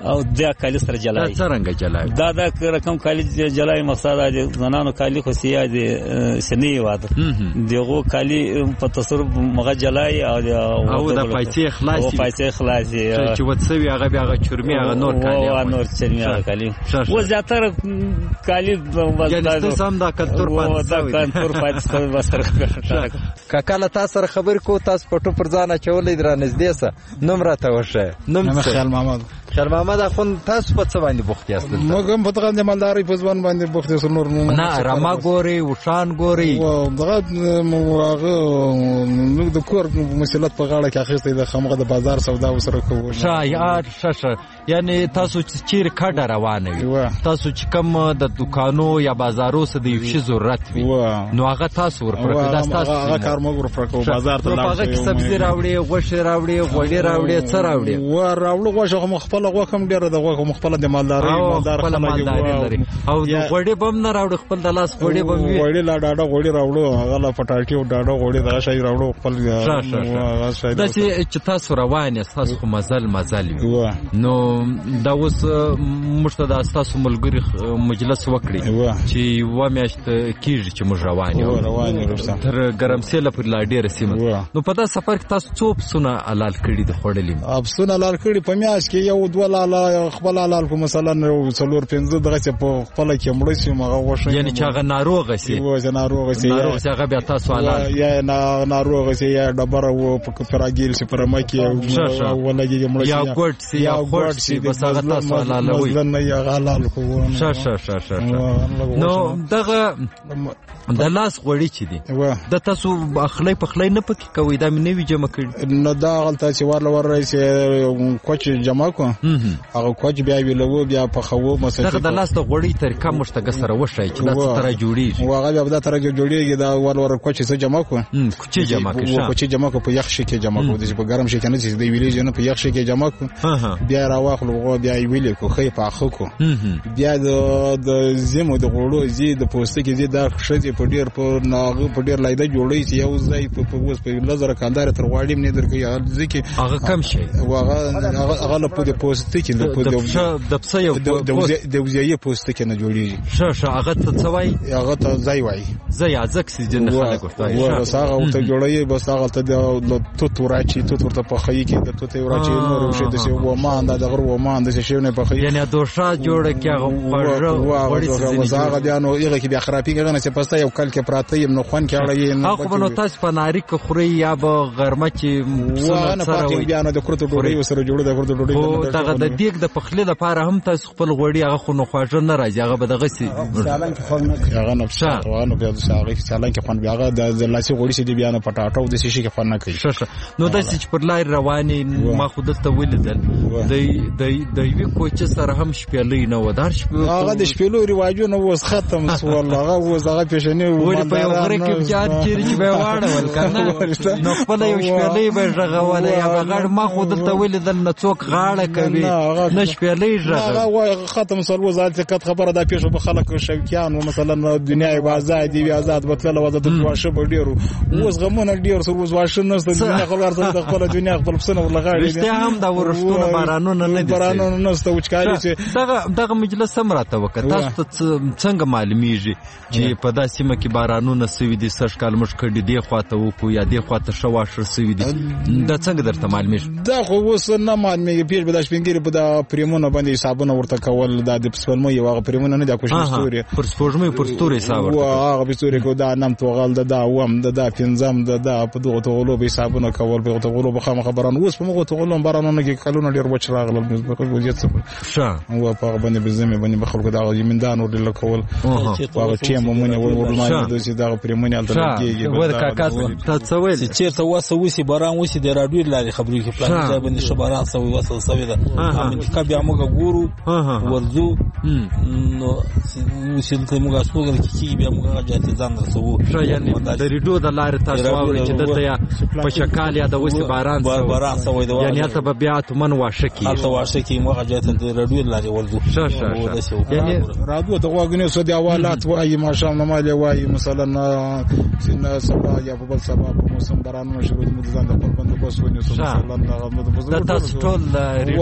او د کالی سره جلای څنګه جلای دا رقم کالی جلای مقصد د زنانو کالی خو سیه د سنی واده دغه کالی په تصرف مغه جلای او د پیسې خلاصي چې وڅوي هغه بیا هغه چرمي هغه نور چرمي هغه کالی و زیاتره کالی یعنی سم دا کنتور پاتې وسره کاکاله تاسو سره خبر کو تاسو پټو پر ځان اچولې در نږدې سه نوم راته وشه نوم خیال محمد اخون تاسو په څه باندې بوخت یاست موږ هم په تغند مالداري په ځوان باندې بوخت یو نور نه رما ګوري وشان ګوري دغه هغه موږ د کور مسلط په غاړه کې اخیستې د خامغه د بازار سودا وسره کوو شایعات ششه یعنی تاسو چې چیر کډه روانه وي تاسو چې کوم د دکانو یا بازارو څخه د یو شی ضرورت وي نو هغه تاسو ورپرکو دا تاسو هغه کار موږ ورپرکو بازار ته لاړ شو هغه سبزی راوړي غوښه راوړي غوړي راوړي څه راوړي راوړو غوښه مخفله غوښه ډیره د غوښه مخفله د مالداري لري او غوړي بم نه راوړي خپل د لاس غوړي بم وي غوړي لا ډاډه غوړي راوړو هغه لا پټاټي او ډاډه غوړي دا شي راوړو خپل دا چې تاسو روان یاست تاسو خو مزل وي نو دا اوس مشته د تاسو ملګری مجلس وکړي چې و میاشت کیږي چې موږ روان یو تر ګرمسیله پر لا ډیره سیمه نو په دا سفر کې تاسو څو پسونه حلال کړي د خړلې ابسونه حلال کړي په میاشت کې یو دوه لاله خپل حلال کو مثلا څلور پنځه دغه په خپل کې مړ شي مغه وښه یعنی چې هغه ناروغ شي ناروغ شي هغه بیا تاسو حلال یا ناروغ شي یا ډبره و په پراګیل شي پر مکه ولګي مړ شي یا ګډ شي یا ګډ شي بس هغه تاسو حلال وي نه یا حلال کو نو دغه د لاس غوړي چې دي د تاسو اخلي په خلای نه پکې کوي دا مې نوی جمع کړي نو دا غلطه چې ور رئیس کوچ جمع کو هغه کوچ بیا ویلو بیا په خو مثلا دغه د لاس د غوړي طریقه مشتګ سره وشي چې دا ستاره جوړیږي هغه بیا د طرح جوړیږي دا ور کوچ څه جمع کو کوچ جمع کوي کوچ جمع کو په یخ شي کې جمع کو د په ګرم شي کې نه چې دی ویلې نه په یخ شي کې جمع کو بیا راواخلو بیا ویلې کو خې په اخو کو بیا د زمو د غوړو زی د پوسټ کې زی دا شې په ډیر په ناغه په ډیر لایده جوړی چې یو ځای په اوس په لزر کاندار تر واړیم نه درکې ځکه هغه کم شي هغه په پوسټ کې د پسې یو د وزیه پوسټ کې نه جوړیږي هغه ته وای هغه ته ځای وای ځای ازک سي جن خلک ورته بس هغه ته جوړی بس هغه ته د تو راچی تو ورته په خی کې د تو راچی نور شي د سی و مان د غرو و مان د شي نه په خی یعنی دوشا جوړ کې هغه وړي هغه بیا نو هغه کې بیا خرابې کنه چې پسته یو کال کې پراته یم نو خوان کې اړې نه خو نو تاسو په ناری کې خوري یا به غرمه چې سونه سره بیا نو د کورته ډوډۍ سره جوړه د کورته ډوډۍ او دغه د دیګ د پخلي لپاره هم تاسو خپل غوړي هغه خو نو خواږه نه راځي هغه به دغه سي چالان کې خوان هغه نه ښه نو بیا هغه چالان کې خوان بیا هغه د لاسي غوړي سي بیا نه پټاټو د شي کې خوان نه کوي نو د چې پر لار رواني ما خو دلته ولیدل د یوې کوچ سره هم شپېلې نه ودار شپې هغه د شپېلو رواجونه اوس ختم سوال هغه اوس هغه پېښنه وړي په یو غره کې چار چیرې چې به واړول کنه نو خپل یو شپېلې به ژغواله یا بغړ ما خو دلته ولیدل نه څوک غاړه کوي نه شپېلې ژغه هغه ختم سوال وزارت کټ خبره دا پېښه په خلک شوکیان مثلا دنیا آزاد دی آزاد بتل وځه د واشه په ډیرو اوس غمونه ډیر سر اوس واشه نه ستنه خلک ورته خپل دنیا خپل پسنه ولغاړي دي هم دا ورشتونه بارانونه نه دي بارانونه نه ست وچکاري چې دغه مجلس هم راته وکړه تاسو څنګه معلومیږي چې په داسې سیمه کې بارانونه سوي دي سږ کال موږ کړي دی خواته وکړو یا دی خواته شواشه سوي دي دا څنګه درته معلومیږي دا خو اوس نه معلومیږي پیر به د شپنګری په د پریمونه باندې حسابونه ورته کول د سپلمې یو هغه پریمونه نه د کوشش ستوري پر سپوږمۍ پر ستوري حساب ورته هغه په ستوري کو دا نام توغل دا وام دا پنځم دا په دغه توغلو به حسابونه کول په توغلو به خبران اوس په مغه توغلو بارانونه کې کلونه ډیر وچ راغلل په وجه څه او په باندې بزمه باندې بخلکو دا یمندان ور کول هغه چې مونږ ورمانه د چې دا پریمونه الټرنیټیږي ور کاکا تاسو ویل چې چیرته واسه وسی باران وسی د راډیو لاري خبرې کې پلان ځای باندې شباران سوي وسه سوي دا امریکا بیا موږ ګورو ورزو نو وسیلته موږ اسوګل کې بیا موږ جاتې ځان رسو یعنی د ریډیو د لارې تاسو اورئ چې دته یا په شکال یا د وسی باران سوي دا یعنی ته بیا ته من واشه کی ته واشه کی موږ جاتې د راډیو لاري ورزو یعنی راډیو د غوګنې سو دی حوالات وایي ماشام نه مالي وایي مثلا سینه سبا یا په بل سبا په موسم بارانونه شروع دي ځان د خپل بندوبست ونیو مثلا د تاسو ټول ریډیو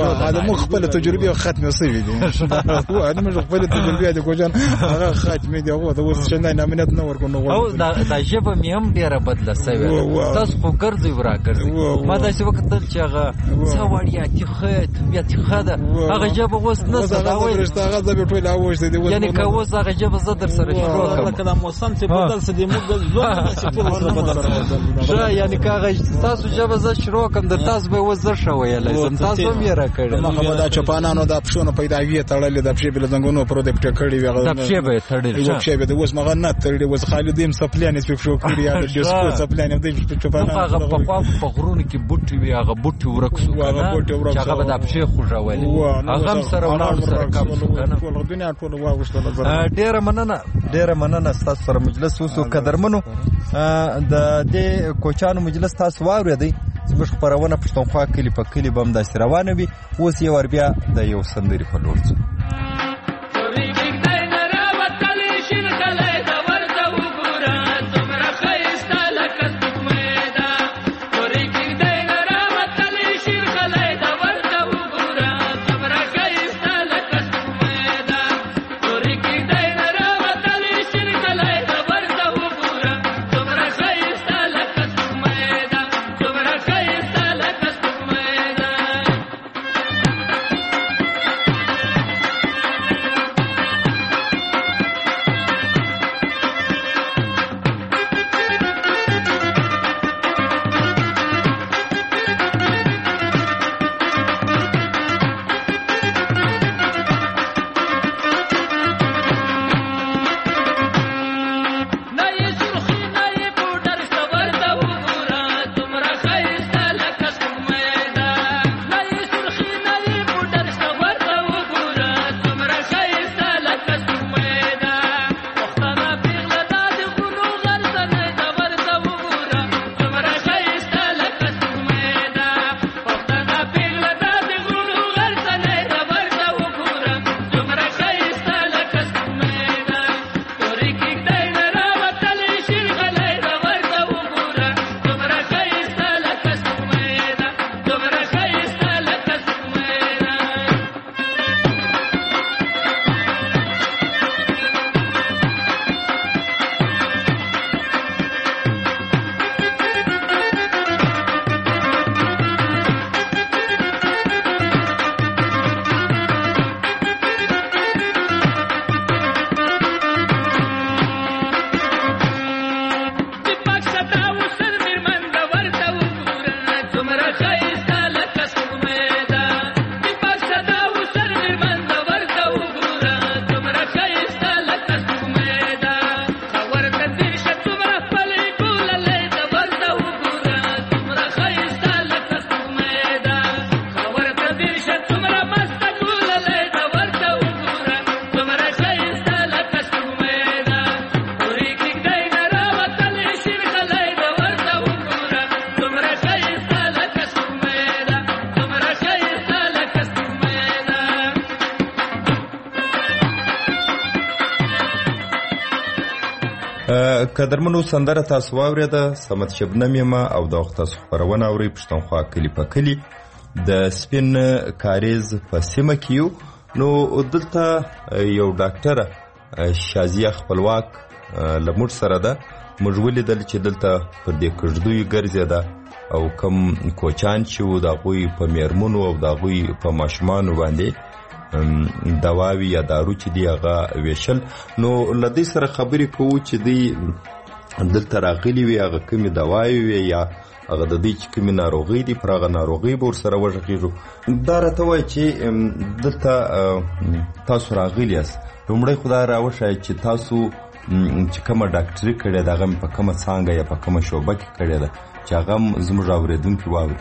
دا موږ خپل تجربه ختمه شوې دي هو موږ خپل تجربه د کوچان هغه ختمه دي هغه د اوس څنګه نامنت نه ورکو نو او دا ژبه مې هم ډیره بدله شوې تاسو خو ګرځي ورا ګرځي ما دا څه وخت چې هغه سوالیا تخت بیا تخدا هغه ژبه اوس نه زداوي هغه ژبه ټول اوس دي یعنی که اوس هغه ژبه زدر سره شروع کوم کله موسم چې بدل سدي موږ زونه چې ټول سره بدل شو یعنی که هغه تاسو ژبه ز شروع کوم د تاسو به وزر شوې لازم تاسو هم یې را کړل هغه دا چپانانو د پښونو پیداوی تړلې د پښې بل دنګونو پر د پټ کړی وغه د پښې به تړلې د پښې به د اوس مغه نه تړلې اوس خالدیم سپلانې چې شو کړی یا د ډیسکو سپلانې د چپانانو هغه په غرونو کې بوټي وی هغه بوټي ورکسو کنه هغه د پښې خوژول هغه سره ولاړ سره کابل ټول دنیا ټول واغشتل ډیره مننه تاسو سره مجلس وسو قدرمنو د دې کوچانو مجلس تاسو واورېدئ زموږ خپرونه پښتونخوا کلی په کلی به همداسې روانه وي اوس یې ور بیا د یو سندرې په لور ځو قدرمنو سندره تاسو واورېده سمت شبنم یم او د وخت تاسو خپرونه اورئ پښتونخوا کلی په کلی د سپین کاریز په سیمه کې یو نو دلته یو ډاکټره شازیه خپلواک له موږ سره ده موږ ولیدل چې دلته پر دې کږدیو ګرځېده او کم کوچان چې وو د هغوی په میرمنو او د هغوی په ماشومانو باندې دواوی یا دارو چې دی هغه ویشل نو له دې سره خبرې کوو چې دی دلته راغلي وي هغه کومې دواوی وي یا هغه د دې چې کومې ناروغۍ دي پر هغه ناروغۍ به ورسره وغږېږو دا راته وایي چې دلته تاسو راغلي یاست لومړی خو دا راوښایه چې تاسو چې کومه ډاکټري کړې ده هغه مې په کومه څانګه یا په کومه شعبه کې کړې ده چې هغه هم زموږ اورېدونکي واوري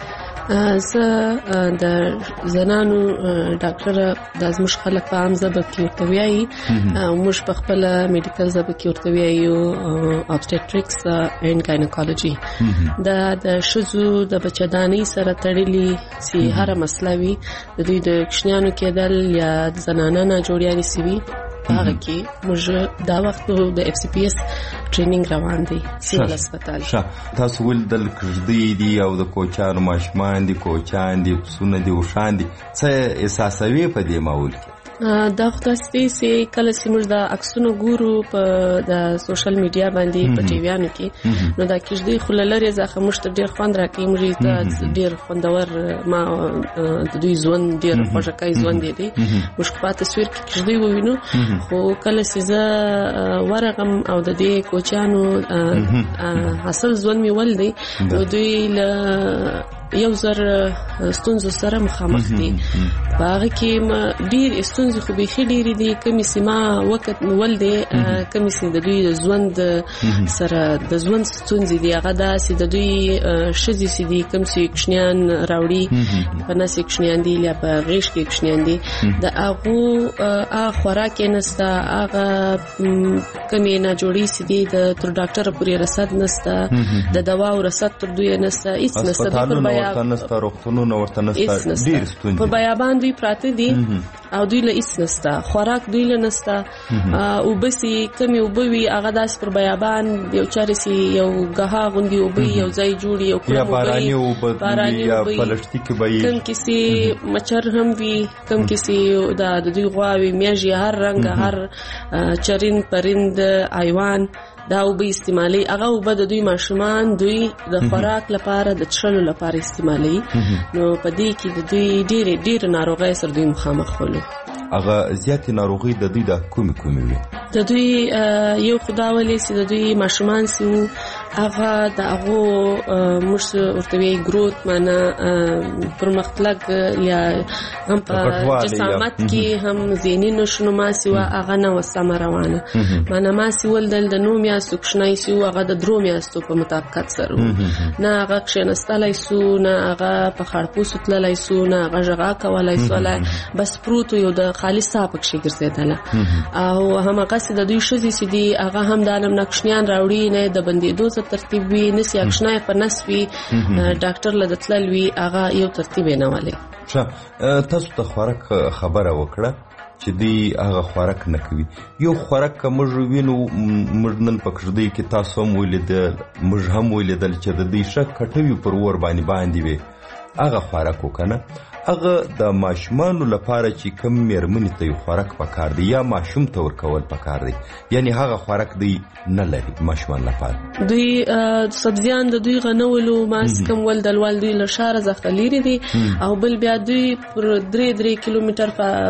زه د زنانو ډاکټره د زموږ خلک په عام ژبه کې ورته وایي موږ په خپله میډیکل ژبه کې ورته وایو obstetrics and gynecology دا د ښځو د بچه‌دانۍ سره تړلي چې هره مسله وي د دوی د کوچنیانو کېدل یا د زنانه ناجوړیانې سوي هغه کې موږ دا وخت د اف سی پی اس ټریننګ روان دی سیول هسپتال. تاسو ول د کړدی دی او د کوچانو ماشمان دي کوچان دي پسونه دي وشان دي څه احساسوي په دې ماحول کې؟ دا خداسته سي کله چې موږ د عکسونو ګورو په د سوشل میډیا باندې په ټیویانو کې نو دا کېږي خللری ځکه موږ ته ډیر خوند راکړي موږ ته ډیر خوندور ما د دوی ځوان ډیر خوشکای ځوان دي موږ په تصویر کې کېږي ووینو خو کله چې زه ورغم او د دې کوچانو حاصل ځوان می ول دی نو دوی له یو زر ستونزو سره مخامخ دي باغ کې ډیر ستونزې خو به خېډيري دي کمی سیما وخت ول دي کمی سي د دوی ژوند سره د ژوند ستونزې دي هغه د سي د دوی شذي سي دي کم سي کښنیان راوړي په ناس کښنیان دي یا په غیش کې کښنیان دي د هغه خوراک نستا هغه کمی نه جوړي سي دي د تر ډاکټر پورې رسد نستا د دوا او رسد تر دوی نستا هیڅ نستا ورته نستا روغتونونه ورته نستا ډیر ستونزې په بیابان دوی پراته دي او دوی له هیڅ نستا خوراک دوی له نستا او بسي کمی وبوي هغه داس پر بیابان یو چارسي یو غها غوندي وبوي یو ځای جوړي یو یا باراني او بدلی یا پلشتي کې بي کم کسي مچر هم وي کم کسي د دوی غواوي میږي هر رنگ هر چرین پرند حیوان دا وبې استعمالي هغه وب د دوی ماشومان دوی د خوراک لپاره د چلو لپاره استعمالي نو په دې کې د دوی ډېر ناروغي سره دوی مخامخ ول هغه زیاتې ناروغي د دوی د کومې وي د دوی یو خداولي چې د دوی ماشومان سي هغه د هغه مش ورته ګروت معنا پرمختګ یا هم په جسامت کې هم ذهني نشونما سي هغه نه وسمه روانه معنا ما سي ول د نو میاستو کښنای سي هغه د درو میاستو په مطابقت سره نه هغه کښنستلای سو نه هغه په خړپوسو تللای سو نه هغه ژغا کولای سو بس پروت یو د خالص صاحب کې ګرځیدله او هغه سي د دوی شذي سي دي هغه هم د عالم نقشنیان راوړي نه د بندیدو ترتیب وی نسی اکشنای په نسوي ډاکټر له دتل وی هغه یو ترتیب نه ولې تاسو ته خوراک خبره وکړه چې دی هغه خوراک نه کوي یو خوراک موږ وینو موږ نن پکړ دی کې تاسو هم ولیدل موږ هم ولیدل چې د دې شک کټوي پر ور باندې وي هغه خوراک وکنه هغه د ماشومانو لپاره چې کم مېرمنې ته خوراک پکار دی یا ماشوم ته ورکول پکار دی یعنی هغه خوراک دی نه لري ماشومان لپاره دوی سبزیان د دوی غنولو ماس کم ول دلوال دوی له شار زخلیری دي او بل بیا دوی پر 3 کیلومتر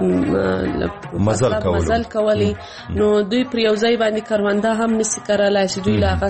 په مزل کولی نو دوی پر یو ځای باندې کارواندا هم نسی کارالای چې دوی لا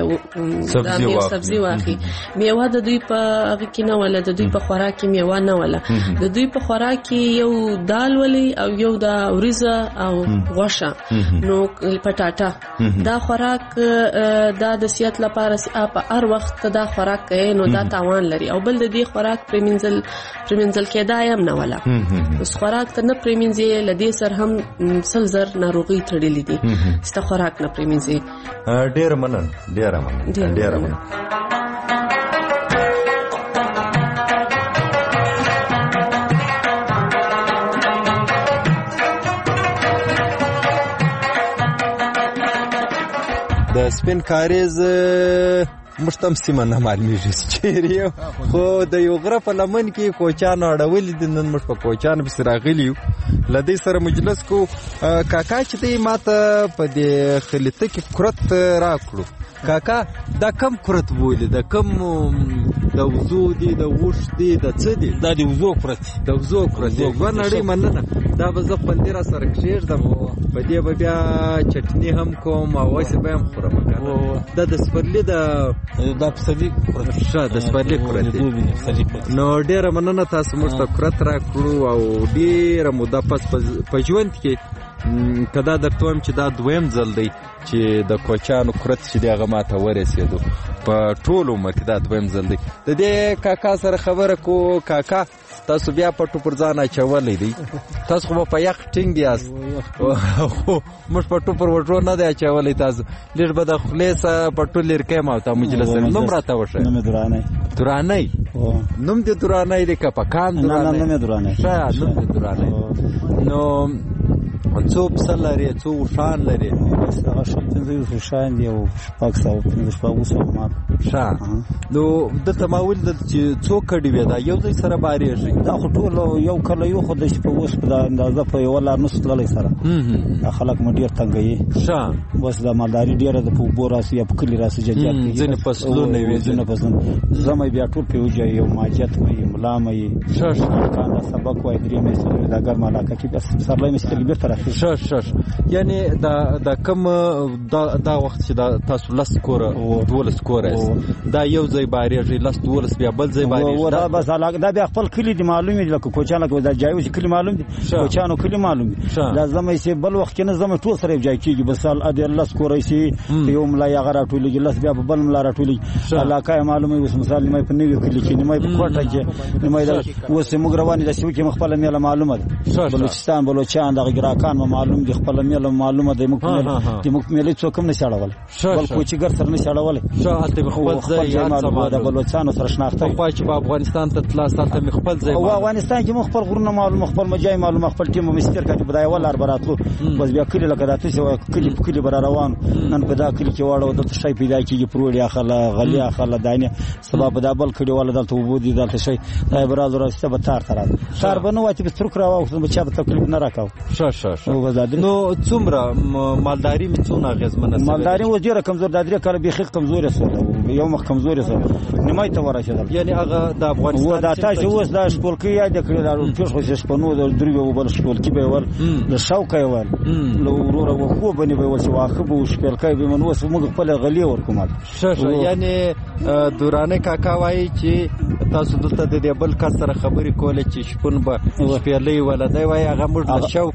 غسقه سبزی واخی میوه د دوی په هغه کې نه ولا د دوی په خوراک کې میوه نه ولا د دوی په خوراک کې یو دال ولی او یو د اوریزه او غوښه نو پټاټا دا خوراک دا د صحت لپاره په هر وخت دا خوراک کوي نو دا تاوان لري او بل د دې خوراک پریمنزل کېدای هم نه ولا اوس خوراک ته نه پریمنځي لدی سر هم سلزر ناروغي تړلې دي ست خوراک نه پریمنځي ډیر منن د سپین کاریز مشتم سیمه نه معلومیږي چیرې خو د یو غره په لمن کې کوچان اړول دي نن مش په کوچان به راغلیو لدی سره مجلس کو کاکا چې دی ماته په دې خلیته کې کرت راکړو کاکا دا کم کرت بولی دا کم د وزو دی د وښ دی د څه دی دا د وزو کرت دی ورنړې مننه دا به زه خوندې را سره کښېږدم په دې به بیا چټني هم کوم او واسې به هم خورم دا د سپرلي دا پسرلي کرت د سپرلي کرت دی نو ډېره مننه تاسو موږ ته کرت راکړو او ډېره موده پس په ژوند کې که دا درته وایم چې دا دویم ځل دی چې د کوچانو کرت چې دی هغه ماته ورسېدو په ټول عمر کې دا دویم ځل دی د دې کاکا سره خبره کو کاکا تاسو بیا پټو پر ځان اچولی دی تاسو خو په یخ ټینګ یاست خو موږ پټو پر وټو نه دی اچولی تاسو لږ به د خولې څه پټو لرې کیم او تا مجلس نوم راته وښیه نوم یې درانی نوم دې درانی دی که په کان درانی نوم یې درانی ښه نوم دې درانی نو څو پسه لري څو اوښان لري؟ هغه شل 15 اوښان دي او شپږ سوه 15 مال. ښه نو دلته ما ولیدل چې څو کډې وې دا یو ځای سره بارېږي؟ دا خو ټول یو کله یو خو داسې په اوس په دا اندازه په یوه لار نسو تللی سره. دا خلک مو ډېر تنګوي. ښه بس دا مالداري ډېره ده په اوبو راسي یا په کلي راسي جنجال کوي. ځینې فصلونه وي ځینې فصلونه زمی بیا ټول پې وجایي یو ماجت وایي ملا مایي کان دا سبق وایي 3 میاشتې دا ګرمه علاقه کې بس پسرلی مې سترګې بېرته راخېږي. ښه یعنې دا کوم دا وخت چې تاسو 10 کوره 12 کوره یاست دا یو ځای بارېږي 10-12 بیا بل ځای بارېږي دا بس دا بیا خپل کلي دي معلوم دي لکه کوچیان لکه دا جایو چې کلي معلوم دي کوچیانو کلي معلوم دي دا زمی چې بل وخت کې نه زمی ټول سره یو ځای کېږي بس ادې 10 کوره شي یو ملا یې هغه راټولېږي 10 بیا په بل ملا راټولېږي علاقه یې معلومه وي اوس مثال نیمه په نوي کلي کې نیمه په کوټه کې نیمه اوس موږ روانې د سیمې کې خپله میله معلومه ده بلوچستان بلوچان دغه ګراکان معلوم دي خپله میله معلومه ده موږ میلې څوک هم نشي اړولی بل کوچیګر سره نشي اړولی خپل ځای معلومه ده بلوچستانو سره شناخته خو چې په افغانستان ته تلاس هلته مې خپل ځای او افغانستان کې مو خپل غرونه معلومه خپل مجای معلومه خپل ټیم مو مستر کړي په دا یو لار براتلو بس بیا کلی لکه داته چې کلی په کلی بر روان نن په دا کلی کې واړو د شي پیدا کیږي پروړي اخله غلي اخله دانه سبب دا بل کړي ولا دلته وبودي دلته شي دا براز راسته به تار بنو واتی به ترک راو خو بچا به تکلیف نه راکاو. ښه نو څومره مالداري مې څونه اغیزمنه مالداري و ډیره کمزور د درې کال بيخي کمزوري سره یو مخ کمزوري سره نیمای ته ورسېدل یعنی هغه د افغانستان و دا تاسو اوس دا شپول کې یاد کړی دا پیښ خو شپنو د دریو بل شپول کې به ول د شوق یې ول لو ورور و خو بني به ول چې واخه به شپل کې به من وس موږ خپل غلي ورکوم. ښه یعنی دورانه کاکا وایي چې تاسو دلته د بل کس سره خبرې کولې چې شپون به شپېلې ولدی وایي هغه موږ له شوق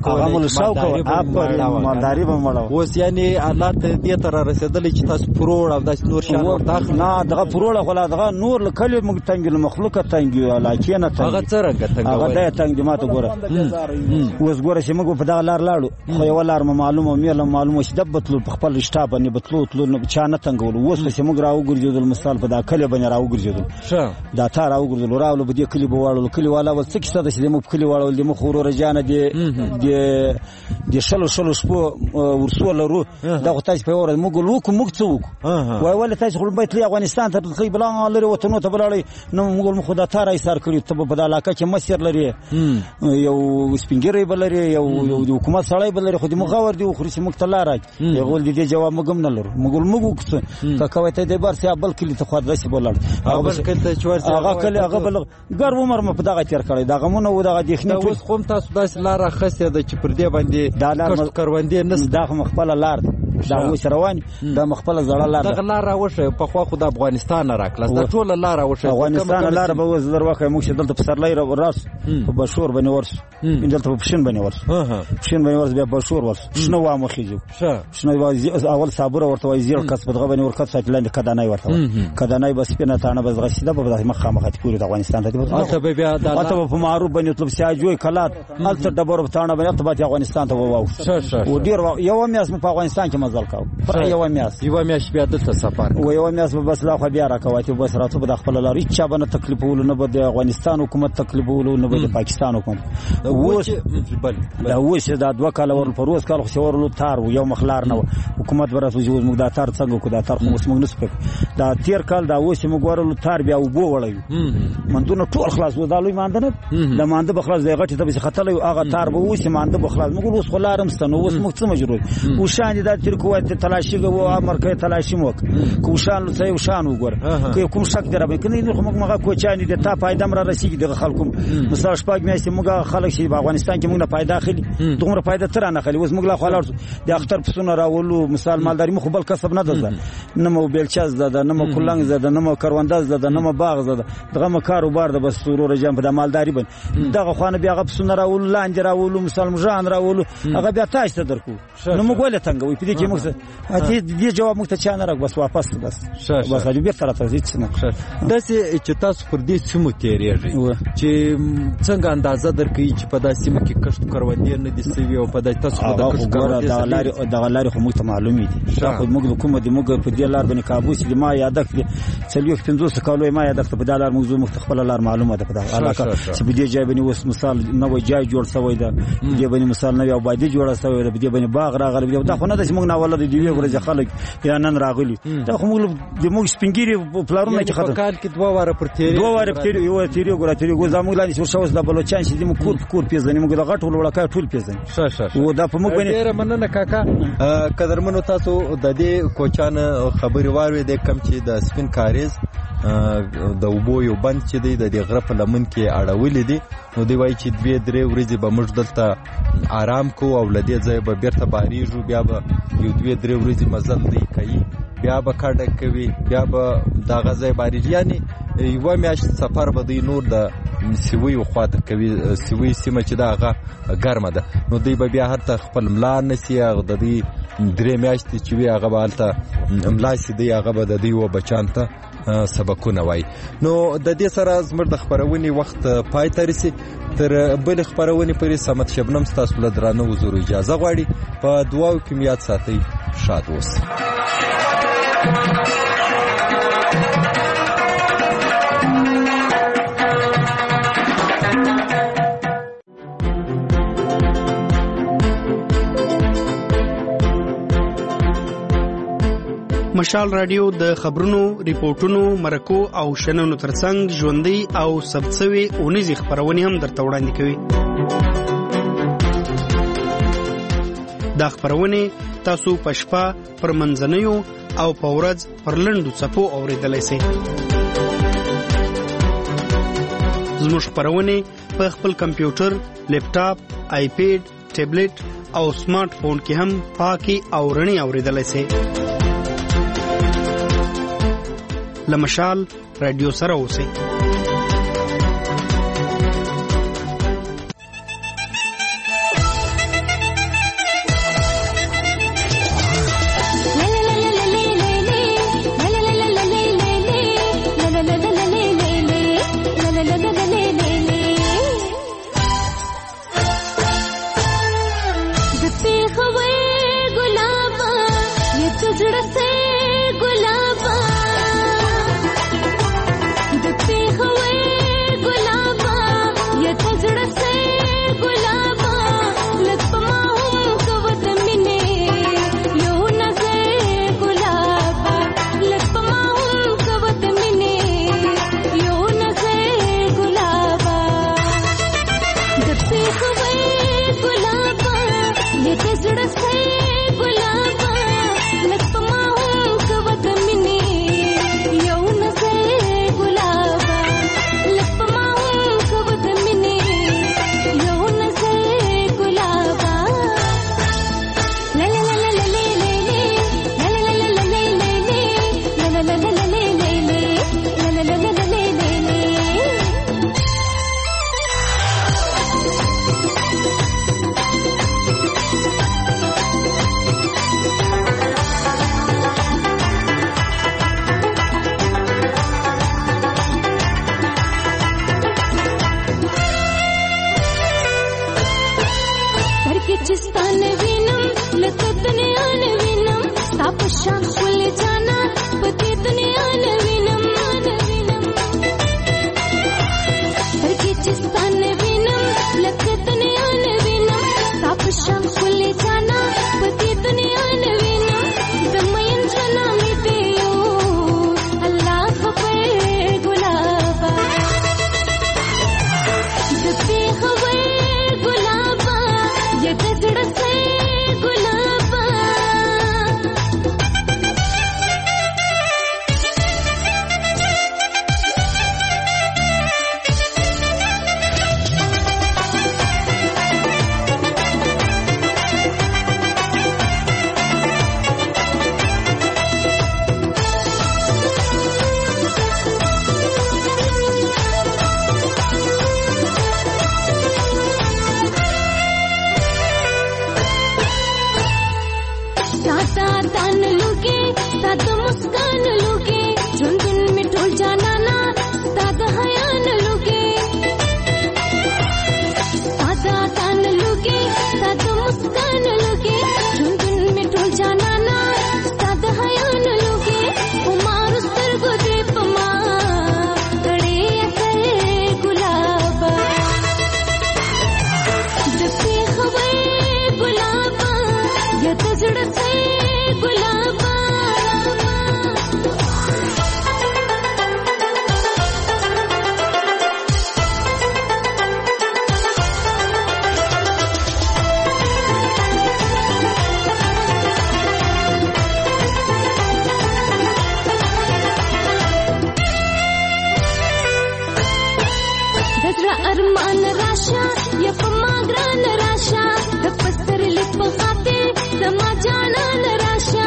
مالداري به مړو اوس یعنی حالات دې ته را رسېدلي چې تاسو پروړ او داسې نور شیان ورته اخلئ؟ نه دغه پروړه خو لا دغه نور له کلي موږ تنګ له مخلوقه تنګ یو علاقې نه تنګ هغه څرنګه تنګ هغه دی تنګ دي ما ته ګوره اوس ګوره چې موږ په دغه لار لاړو خو یوه لار مو معلومه میله معلومه چې دب بتلو په خپل شتا باندې بتلو تلو نه چا نه تنګولو اوس چې موږ راوګرځېدل مثال په دا کلي باندې راوګرځېدل دا تا راوګرځېدل راولو به دې کلي به واړو کلي والا به څه کیسه ده چې موږ کلي واړول دې مخ وروره جانه د شلو شپو ورسو لرو دا خو تاسو په ورځ موږ لوکو موږ څه وکړو وای ولې تاسو خو بیت لی افغانستان ته تللی بلان لري وطنو ته بلاړی نو موږ خدا ته راځار کړی ته په دا علاقه کې مسیر لري یو سپینګری بلري یو حکومت سړی بلري خو دې مغور دی خو چې موږ ته لار راځي یو دې جواب موږ نه لرو موږ کا کوي ته دې بار سي بل کلی ته خو درسي بولل هغه کله چې ورته هغه کله هغه بل ګر عمر مې په دغه تیر کړی دا غمونه و دغه دښنه اوس کوم تاسو داس لار راخسته د چې پر دې باندې دا لار کروندې نس دا خپل لار دا اوس روان دا مخبل زړه لار دا لار راوشه په خوا خو د افغانستان راکلاس دا ټول لار راوشه افغانستان لار به وز در واخه موږ دلته په سرلای راس په بشور باندې ورس دلته په پښین باندې ورس بیا بشور ورس شنو وا مخېږي شنو اول صابر ورته وای زیر کس په دغه باندې ورکت ساتلند کدانای ورته کدانای بس په نتانه بس غشیده په مخه پوری د افغانستان ته بیا اته په معروف باندې طلب ساجوي کلات الته دبر په تانه باندې ته افغانستان ته وواو و ډیر یو میاس په افغانستان کې مزل کاو پر یو میاس بیا دلته سفر و یو میاس بس لا خو بیا راکواته بس راتو په خپل لاري چا باندې تکلیف ول نه بده افغانستان حکومت تکلیف ول نه بده پاکستان حکومت ووس بل دا ووس دا دوه کال ور پروس کال خو ورلو تار یو مخلار نه حکومت ورته جو موږ دا تار څنګه کو دا تار خو موږ نسپک دا تیر کال دا ووس موږ ورلو تار بیا وبو وړیو مندونه ټول خلاص و دالوي ماندنه د مانده بخلاص د غټي ته خطلې هغه تار به ووس مانده بخلاص موږ اوس خلارم ستنو اوس موږ څه مجرور و شان دا تر کوه تلاشي و امر کوي تلاشي موک کو شان څه و شان وګور کوم شک دربه کني نو موږ کوچانی د تا پایدم را رسیدي د خلکو مثال شپږ میاشتې موږ خلک شي په افغانستان کې موږ نه پیدا خلی دومره پیدا تر نه خلی اوس موږ لا خلار د اختر پسونه راولو مثال مالداري مخ بل کسب نه ده نه مو بیلچاز ده نه مو کولنګ ده نه مو کرونداز ده نه مو باغ ده دغه مو کاروبار ده بس ورور جام په مالداري بن دغه خوانه بیا غب پسونه راولو لاندې راولو مثال مجان راولو هغه بیا تاسو ته درکو نو موږ ولې څنګه وي په دې کې دې موږ دې جواب موږ ته چا نه راک بس واپس بس بیرته راته هېڅ نه. داسې چې تاسو پر دې سیمو تېرېږئ چې څنګه اندازه درکوي چې په داسې سیمو کې کښت کروندې نه دي سوي او په تاسو خو د کښت کروندې دغه لارې خو موږ ته معلومې دي خو موږ د کومه د موږ په دې لار باندې کابوس دي ما یادښت دي 40-50 کالو ما یادښت په دې لار موږ ته خپل لار معلومه ده په دغه علاقه چې په دې ځای باندې اوس مثال نوې ځای جوړ شوی ده دې باندې مثال نوې آبادي جوړه شوی ده دې باندې باغ راغلی دا خو نه د موږ نه ولر دی ورځ خلک یا نن راغلی دا خو موږ سپینګيري پلارونه چې خاطر کال کې 2 واره پر تیری یو تیری ګور زموږ لاندې شو شوس د بلوچستان چې موږ کور پیژنې موږ د غټو وړکا ټول پیژنې او دا په موږ باندې ډېر مننه کاکا قدرمنو تاسو د دې کوچان خبري واروي د کم چې د سپین کاریز د وبو یو بند چې دی د غره په لمن کې اړولې دي نو دی وایي چې 2-3 ورځې به موږ دلته آرام کوو او لدې ځای به بیرته باریږو بیا به یو 2-3 ورځې مزل دی کوي بیا به کډه کوي بیا به دغه ځای باریږي یعنی یوه میاشت سفر به دی نور د سوي خواته کوي سوي سیمه چې دا هغه ګرمه ده نو دی به بیا هلته خپل ملا نسی هغه د دې 3 میاشتې چې وي هغه به هلته ملا سي دی هغه به د دې و بچان ته سبقونه وای نو د دې سره زموږ د خبرونې وخت پای ته رسي تر بل خبرونې پرې سمت شبنم تاسو له درانه حضور اجازه غواړي په دعاو کې میات ساتي شاد اوسئ. مشال رادیو د خبرونو ریپورتونو مرکو او شننو ترڅنګ ژوندۍ او ثبتسوي اونیزي خبرونه هم درته وړاندې کوي. دا خبرونه تاسو په شپه پر منځنیو او په ورځ پر لنډو څپو اوریدلای شئ. زموږ خبرونه په خپل کمپیوټر، لیپټاپ، آیپیډ، ټابلیټ او سمارټ فون کې هم پاکي او رڼي اوریدلای شئ. لمشال رادیو سره اوسئ. Say دزړه ارمان راشه یا په ما ګران راشه د پسترلې په خاطر زما جانان راشه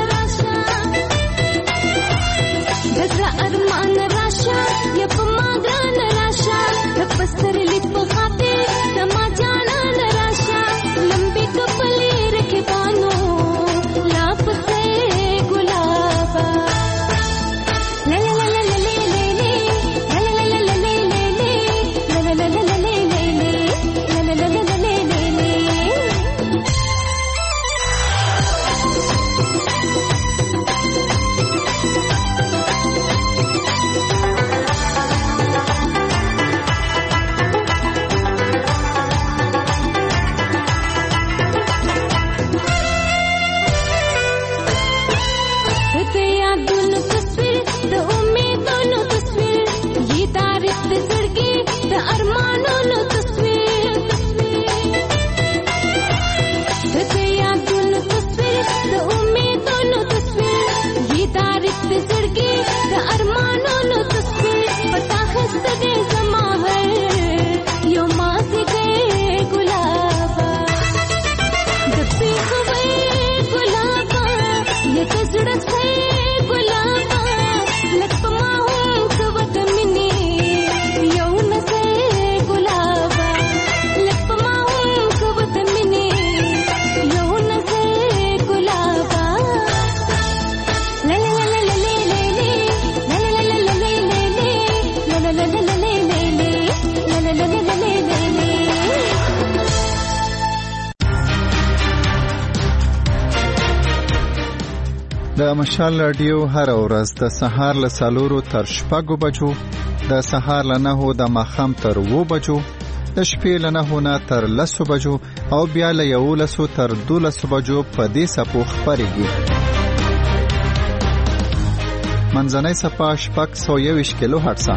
دزړه ارمان راشه یا په ما ګران راشه د پسترلې په خاطر زما جانان راشه لمبي کپلې رکھے بانو لاپته ګلابا لا لا لا لا لا د مشال رادیو هر ورځ د سهار له 4 تر 6 بجو، د سهار له 9 د ماښام تر 2 بجو، د شپې له 9 نه تر 10 بجو او بیا له 11 تر 12 بجو په دې سپو خبرېږي. منځنۍ سپا 621 کیلو هرتز،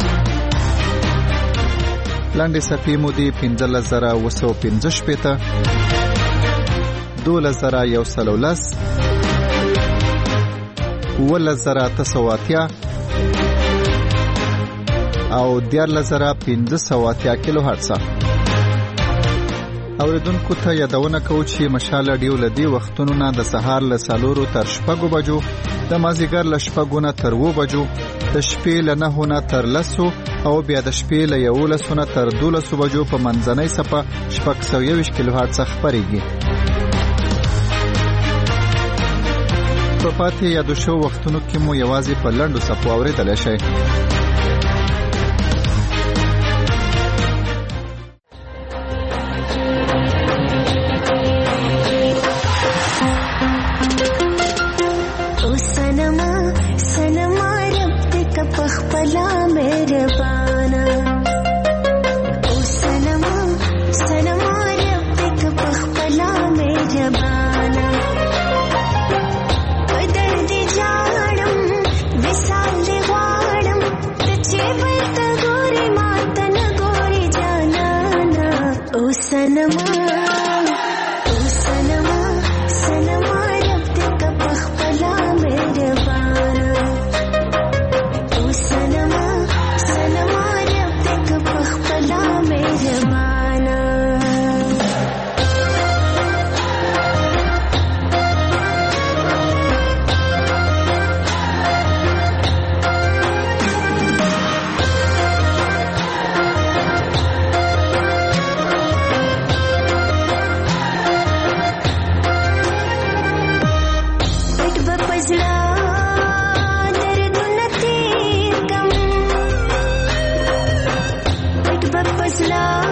لاندې سپې مودې 15915 12110 11980 او 14580 کیلو هرتز. اوریدونکو ته یادونه کوم چې مشال رادیو لدی وختونو نه د سهار له 4 تر 6 بجو، د مازیګر له 6 نه تر 2 بجو، د شپې له 9 نه تر 10 او بیا د شپې له 11 نه تر 12 بجو په منځنۍ سپه 621 کیلو هرتز خبرېږي. په پاتې یادو شو وختونو کې مو یوازې په لنډو صفو اورېدلی شئ. love.